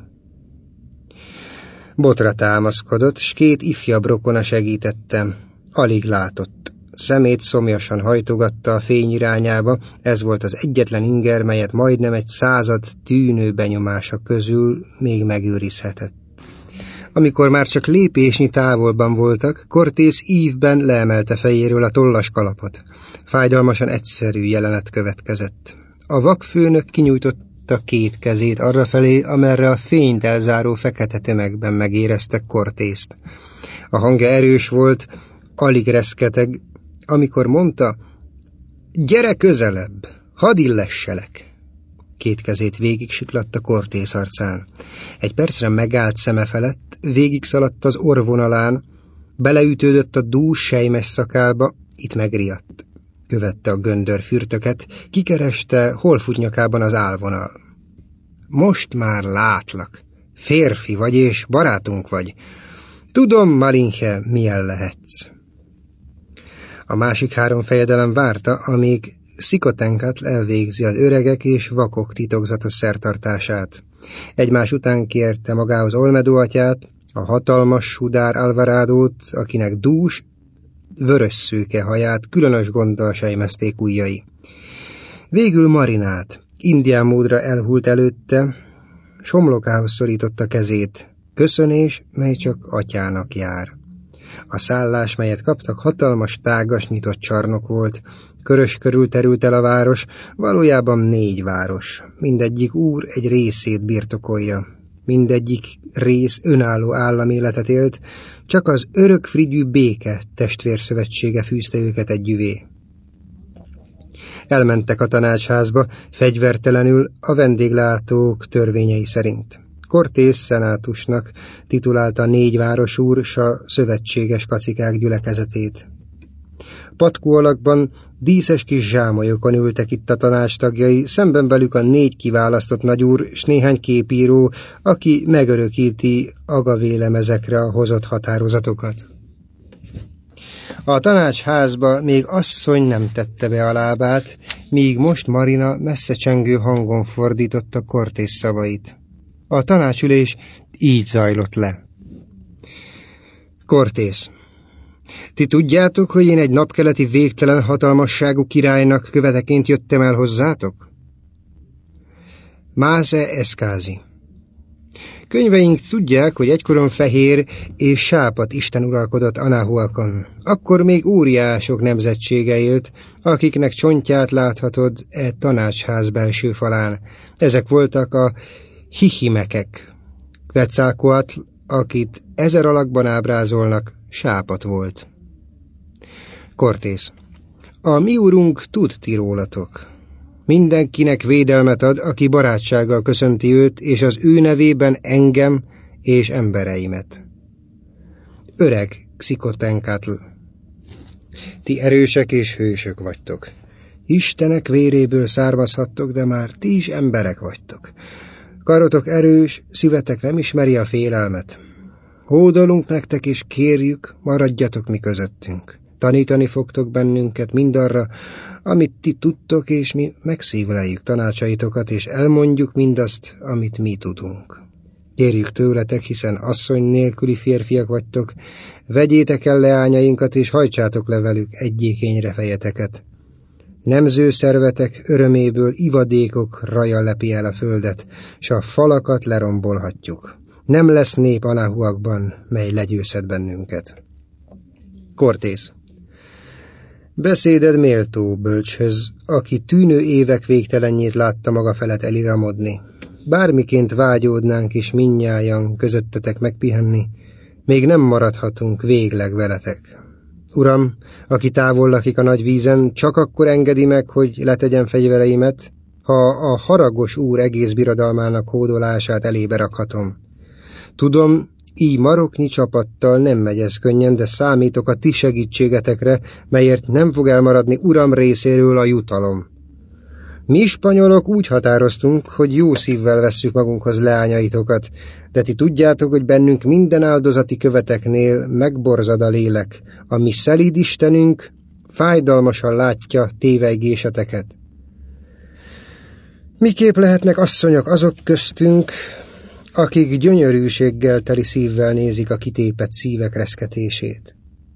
A: Botra támaszkodott, s két ifjabb rokona segítette. Alig látott. Szemét szomjasan hajtogatta a fény irányába, ez volt az egyetlen inger, melyet majdnem egy század tűnő benyomása közül még megőrizhetett. Amikor már csak lépésnyi távolban voltak, Cortés ívben leemelte fejéről a tollas kalapot. Fájdalmasan egyszerű jelenet következett. A vakfőnök kinyújtotta két kezét arrafelé, amerre a fényt elzáró fekete tömegben megéreztek Cortést. A hangja erős volt, alig reszketeg, amikor mondta, gyere közelebb, hadd illesselek. Két kezét végig siklatta Cortés arcán. Egy percre megállt szeme felett, végig szaladt az orvonalán, beleütődött a dús sejmes szakálba, itt megriadt. Követte a göndör fürtöket, kikereste, hol fut nyakában az álvonal. Most már látlak. Férfi vagy és barátunk vagy. Tudom, Malinche, milyen lehetsz. A másik három fejedelem várta, amíg Xicotencatl elvégzi az öregek és vakok titokzatos szertartását. Egymás után kérte magához Olmedo atyát, a hatalmas sudár Alvaradót, akinek dús, vörös szőke haját különös gonddal sejmezték ujjai. Végül Marinát, indián módra elhult előtte, somlokához szorította kezét, köszönés, mely csak atyának jár. A szállás, melyet kaptak, hatalmas, tágas, nyitott csarnok volt, körös körül terült el a város, valójában négy város. Mindegyik úr egy részét birtokolja. Mindegyik rész önálló államéletet élt, csak az örökfrigyű béke testvérszövetsége fűzte őket együvé. Elmentek a tanácsházba, fegyvertelenül a vendéglátók törvényei szerint. Cortés szenátusnak titulálta a négy városúr s a szövetséges kacikák gyülekezetét. Patkó alakban díszes kis zsámolyokon ültek itt a tanács tagjai, szemben velük a négy kiválasztott nagyúr s néhány képíró, aki megörökíti agavélemezekre a hozott határozatokat. A tanácsházba még asszony nem tette be a lábát, míg most Marina messze csengő hangon fordította Cortés szavait. A tanácsülés így zajlott le. Cortés: ti tudjátok, hogy én egy napkeleti végtelen hatalmasságú királynak követeként jöttem el hozzátok? Máse Eszkázi: könyveink tudják, hogy egykoron fehér és sápat isten uralkodott Anahuacon. Akkor még óriások nemzetsége élt, akiknek csontját láthatod e tanácsház belső falán. Ezek voltak a hihimekek. Quetzalcoatl, akit ezer alakban ábrázolnak, sápat volt. Cortés: a mi úrunk tud ti rólatok. Mindenkinek védelmet ad, aki barátsággal köszönti őt, és az ő nevében engem és embereimet. Öreg Xicotencatl, ti erősek és hősök vagytok. Istenek véréből származhattok, de már ti is emberek vagytok. Karotok erős, szívetek nem ismeri a félelmet. Hódolunk nektek, és kérjük, maradjatok mi közöttünk. Tanítani fogtok bennünket mindarra, amit ti tudtok, és mi megszívleljük tanácsaitokat, és elmondjuk mindazt, amit mi tudunk. Kérjük tőletek, hiszen asszony nélküli férfiak vagytok, vegyétek el leányainkat, és hajtsátok le velük egyékényre fejeteket. Nemző szervetek öröméből ivadékok raja lepi el a földet, s a falakat lerombolhatjuk. Nem lesz nép Anahuakban, mely legyőzhet bennünket. Cortés. Beszéded méltó bölcshöz, aki tűnő évek végtelenjét látta maga felett eliramodni. Bármiként vágyódnánk is minnyájan közöttetek megpihenni, még nem maradhatunk végleg veletek. Uram, aki távol lakik a nagy vízen, csak akkor engedi meg, hogy letegyem fegyvereimet, ha a haragos úr egész birodalmának hódolását elébe rakhatom. Tudom, így maroknyi csapattal nem megy ez könnyen, de számítok a ti segítségetekre, melyért nem fog elmaradni uram részéről a jutalom. Mi spanyolok úgy határoztunk, hogy jó szívvel vesszük magunkhoz leányaitokat, de ti tudjátok, hogy bennünk minden áldozati követeknél megborzad a lélek, a mi szelíd Istenünk fájdalmasan látja tévejgéseteket. Miképp lehetnek asszonyok azok köztünk, akik gyönyörűséggel teli szívvel nézik a kitépett szívek reszketését?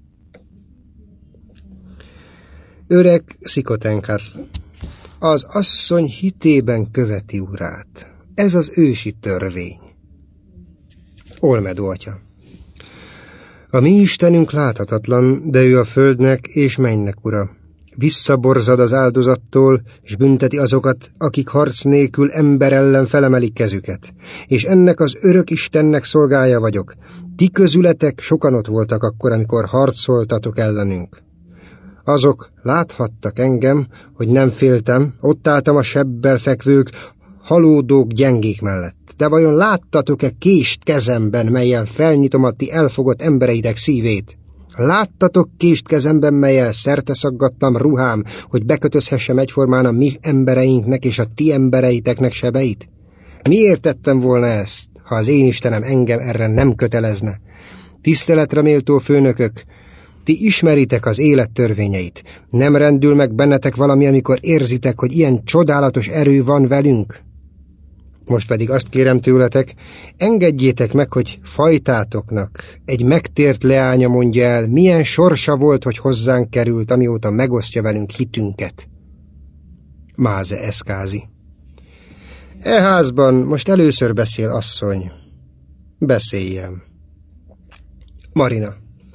A: Öreg Xicotencatl, az asszony hitében követi urát. Ez az ősi törvény. Olmedo atya. A mi Istenünk láthatatlan, de ő a földnek és mennynek ura. Visszaborzad az áldozattól, és bünteti azokat, akik harc nélkül ember ellen felemelik kezüket. És ennek az örök Istennek szolgája vagyok. Ti közületek sokan ott voltak akkor, amikor harcoltatok ellenünk. Azok láthattak engem, hogy nem féltem, ott álltam a sebbel fekvők, halódók gyengék mellett. De vajon láttatok-e kést kezemben, mellyel felnyitom a ti elfogott embereitek szívét? Láttatok kést kezemben, mellyel szerteszaggattam ruhám, hogy bekötözhessem egyformán a mi embereinknek és a ti embereiteknek sebeit? Miért tettem volna ezt, ha az én Istenem engem erre nem kötelezne? Tiszteletre méltó főnökök, ti ismeritek az élet törvényeit. Nem rendül meg bennetek valami, amikor érzitek, hogy ilyen csodálatos erő van velünk? Most pedig azt kérem tőletek, engedjétek meg, hogy fajtátoknak egy megtért leánya mondja el, milyen sorsa volt, hogy hozzánk került, amióta megosztja velünk hitünket. Máze Eszkázi. E házban most először beszél asszony. Beszéljem. Marina.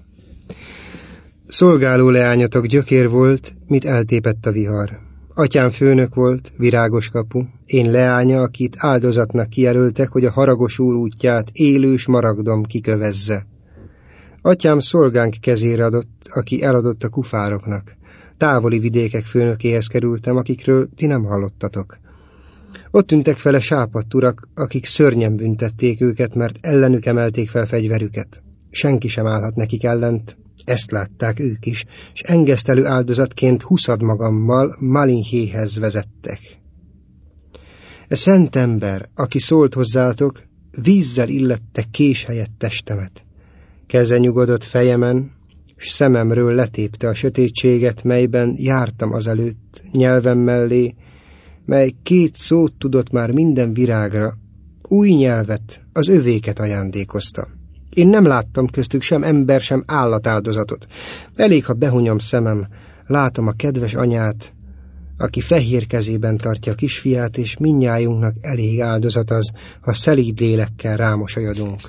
A: Szolgáló leányotok gyökér volt, mit eltépett a vihar. Atyám főnök volt, virágos kapu, én leánya, akit áldozatnak kijelöltek, hogy a haragos úr útját élős maragdom kikövezze. Atyám szolgánk kezére adott, aki eladott a kufároknak. Távoli vidékek főnökéhez kerültem, akikről ti nem hallottatok. Ott tűntek fel sápadt urak, akik szörnyen büntették őket, mert ellenük emelték fel fegyverüket. Senki sem állhat nekik ellent, ezt látták ők is, és engesztelő áldozatként huszad magammal Malinhéhez vezettek. E szent ember, aki szólt hozzátok, vízzel illette kés helyett testemet. Keze nyugodott fejemen, s szememről letépte a sötétséget, melyben jártam azelőtt nyelvem mellé, mely két szót tudott már minden virágra, új nyelvet, az övéket ajándékozta. Én nem láttam köztük sem ember, sem állatáldozatot. Elég, ha behunyom szemem, látom a kedves anyát, aki fehér kezében tartja a kisfiát, és mindnyájunknak elég áldozat az, ha szelíd lélekkel rámosolyodunk.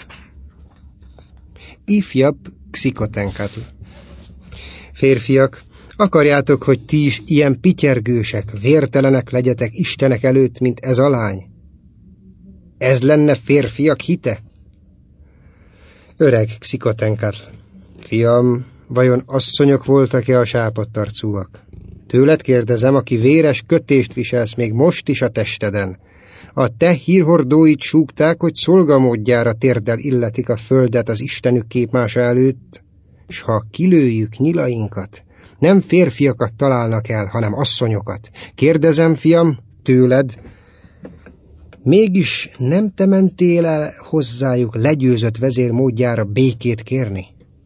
A: Ifjabb Xicotencatl. Férfiak, akarjátok, hogy ti is ilyen pityergősek, vértelenek legyetek Istenek előtt, mint ez a lány? Ez lenne férfiak hite? Öreg Xicotencatl. Fiam, vajon asszonyok voltak-e a sápadt arcúak? Tőled kérdezem, aki véres kötést viselsz még most is a testeden. A te hírhordóid súgták, hogy szolgamódjára térdel illetik a földet az Istenük képmása előtt, s ha kilőjük nyilainkat, nem férfiakat találnak el, hanem asszonyokat. Kérdezem, fiam, tőled, mégis nem te mentél el hozzájuk legyőzött vezér módjára békét kérni?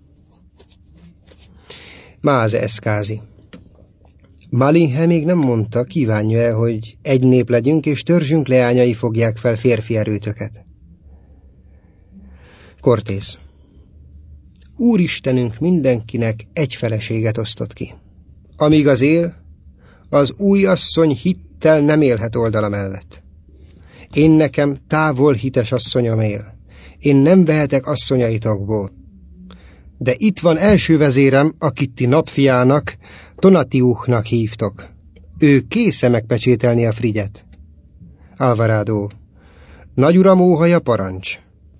A: Máze Eszkázi. Malinhe még nem mondta, kívánja-e, hogy egy nép legyünk, és törzsünk leányai fogják fel férfi erőtöket. Kortész. Úristenünk mindenkinek egy feleséget osztott ki. Amíg az él, az új asszony hittel nem élhet oldala mellett. Én nekem távol hites asszonyom él. Én nem vehetek asszonyaitokból. De itt van első vezérem, akit ti napfiának, Tonatiuhnak hívtok. Ő késze megpecsételni a Frigyet. Alvarado. Nagyuram óhaja, parancs.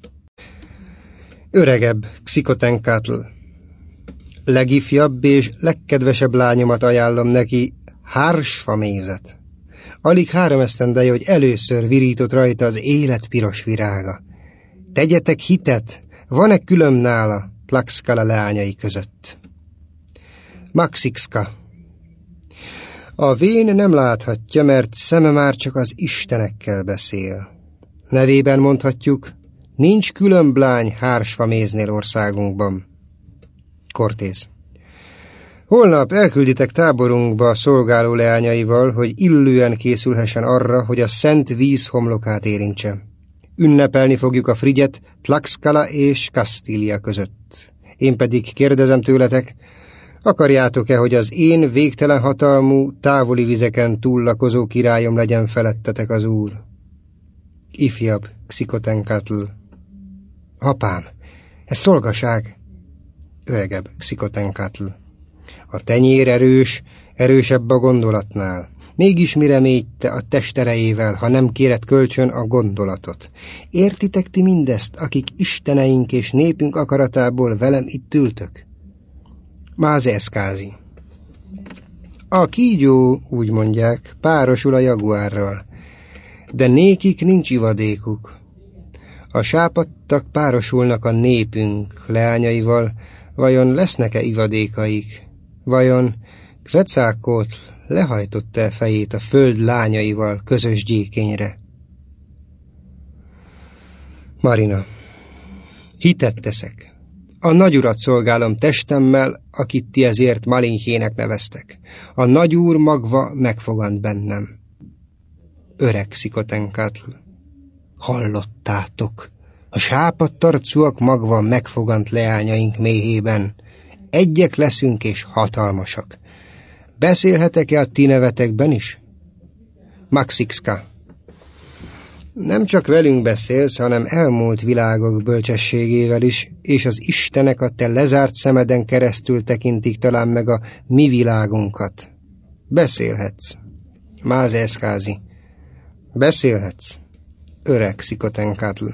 A: Öregebb, Xicotencatl. Legifjabb és legkedvesebb lányomat ajánlom neki, hársfamézet. Alig három esztendeje, hogy először virított rajta az élet piros virága. Tegyetek hitet, van-e külön nála Tlaxcala leányai között? Maxixka. A vén nem láthatja, mert szeme már csak az istenekkel beszél. Nevében mondhatjuk, nincs külön blány hársfaméznél országunkban. Kortész. Holnap elkülditek táborunkba a szolgáló leányaival, hogy illően készülhessen arra, hogy a szent víz homlokát érintse. Ünnepelni fogjuk a Frigyet Tlaxcala és Kastília között. Én pedig kérdezem tőletek, akarjátok-e, hogy az én végtelen hatalmú, távoli vizeken túllakozó királyom legyen felettetek az úr? Ifjabb, Xicotencatl. Apám, ez szolgaság. Öregebb, Xicotencatl. A tenyér erős, erősebb a gondolatnál. Mégis mire mégy te a test erejével, ha nem kéred kölcsön a gondolatot? Értitek ti mindezt, akik isteneink és népünk akaratából velem itt ültök? Máze Eszkázi. A kígyó, úgy mondják, párosul a jaguárral, de nékik nincs ivadékuk. A sápadtak párosulnak a népünk leányaival, vajon lesznek-e ivadékaik? Vajon Quetzalcoatl lehajtotta-e fejét a föld lányaival közös gyékényre? Marina. Hitet teszek. A nagyurat szolgálom testemmel, akit ti ezért Malinhének neveztek. A nagyúr magva megfogant bennem. Öreg Xicotencatl. Hallottátok? A sápadt arcúak magva megfogant leányaink méhében. Egyek leszünk és hatalmasak. Beszélhetek-e a ti nevetekben is? Maxixka. Nem csak velünk beszélsz, hanem elmúlt világok bölcsességével is, és az istenek a te lezárt szemeden keresztül tekintik talán meg a mi világunkat. Beszélhetsz. Máze Eszkázi. Beszélhetsz. Öreg Xicotencatl.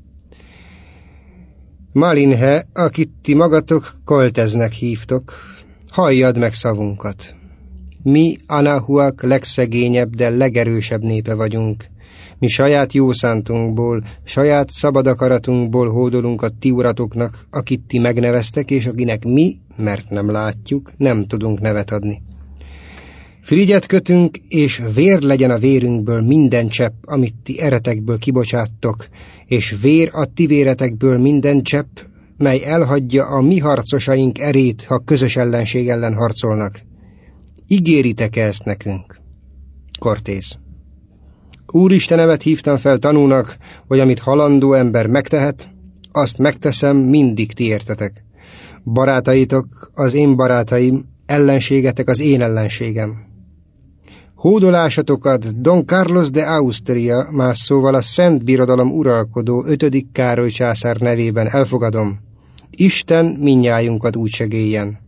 A: Malinhe, akit ti magatok Kolteznek hívtok, halljad meg szavunkat. Mi Anahuak legszegényebb, de legerősebb népe vagyunk. Mi saját jószántunkból, saját szabad akaratunkból hódolunk a ti uratoknak, akit ti megneveztek, és akinek mi, mert nem látjuk, nem tudunk nevet adni. Frigyet kötünk, és vér legyen a vérünkből minden csepp, amit ti eretekből kibocsáttok, és vér a ti véretekből minden csepp, mely elhagyja a mi harcosaink erét, ha közös ellenség ellen harcolnak. Ígéritek-e ezt nekünk? Kortész. Úristenemet hívtam fel tanúnak, hogy amit halandó ember megtehet, azt megteszem, mindig ti értetek. Barátaitok az én barátaim, ellenségetek az én ellenségem. Hódolásatokat Don Carlos de Austria, más szóval a Szent Birodalom uralkodó ötödik Károly császár nevében elfogadom. Isten mindnyájunkat úgy segéljen.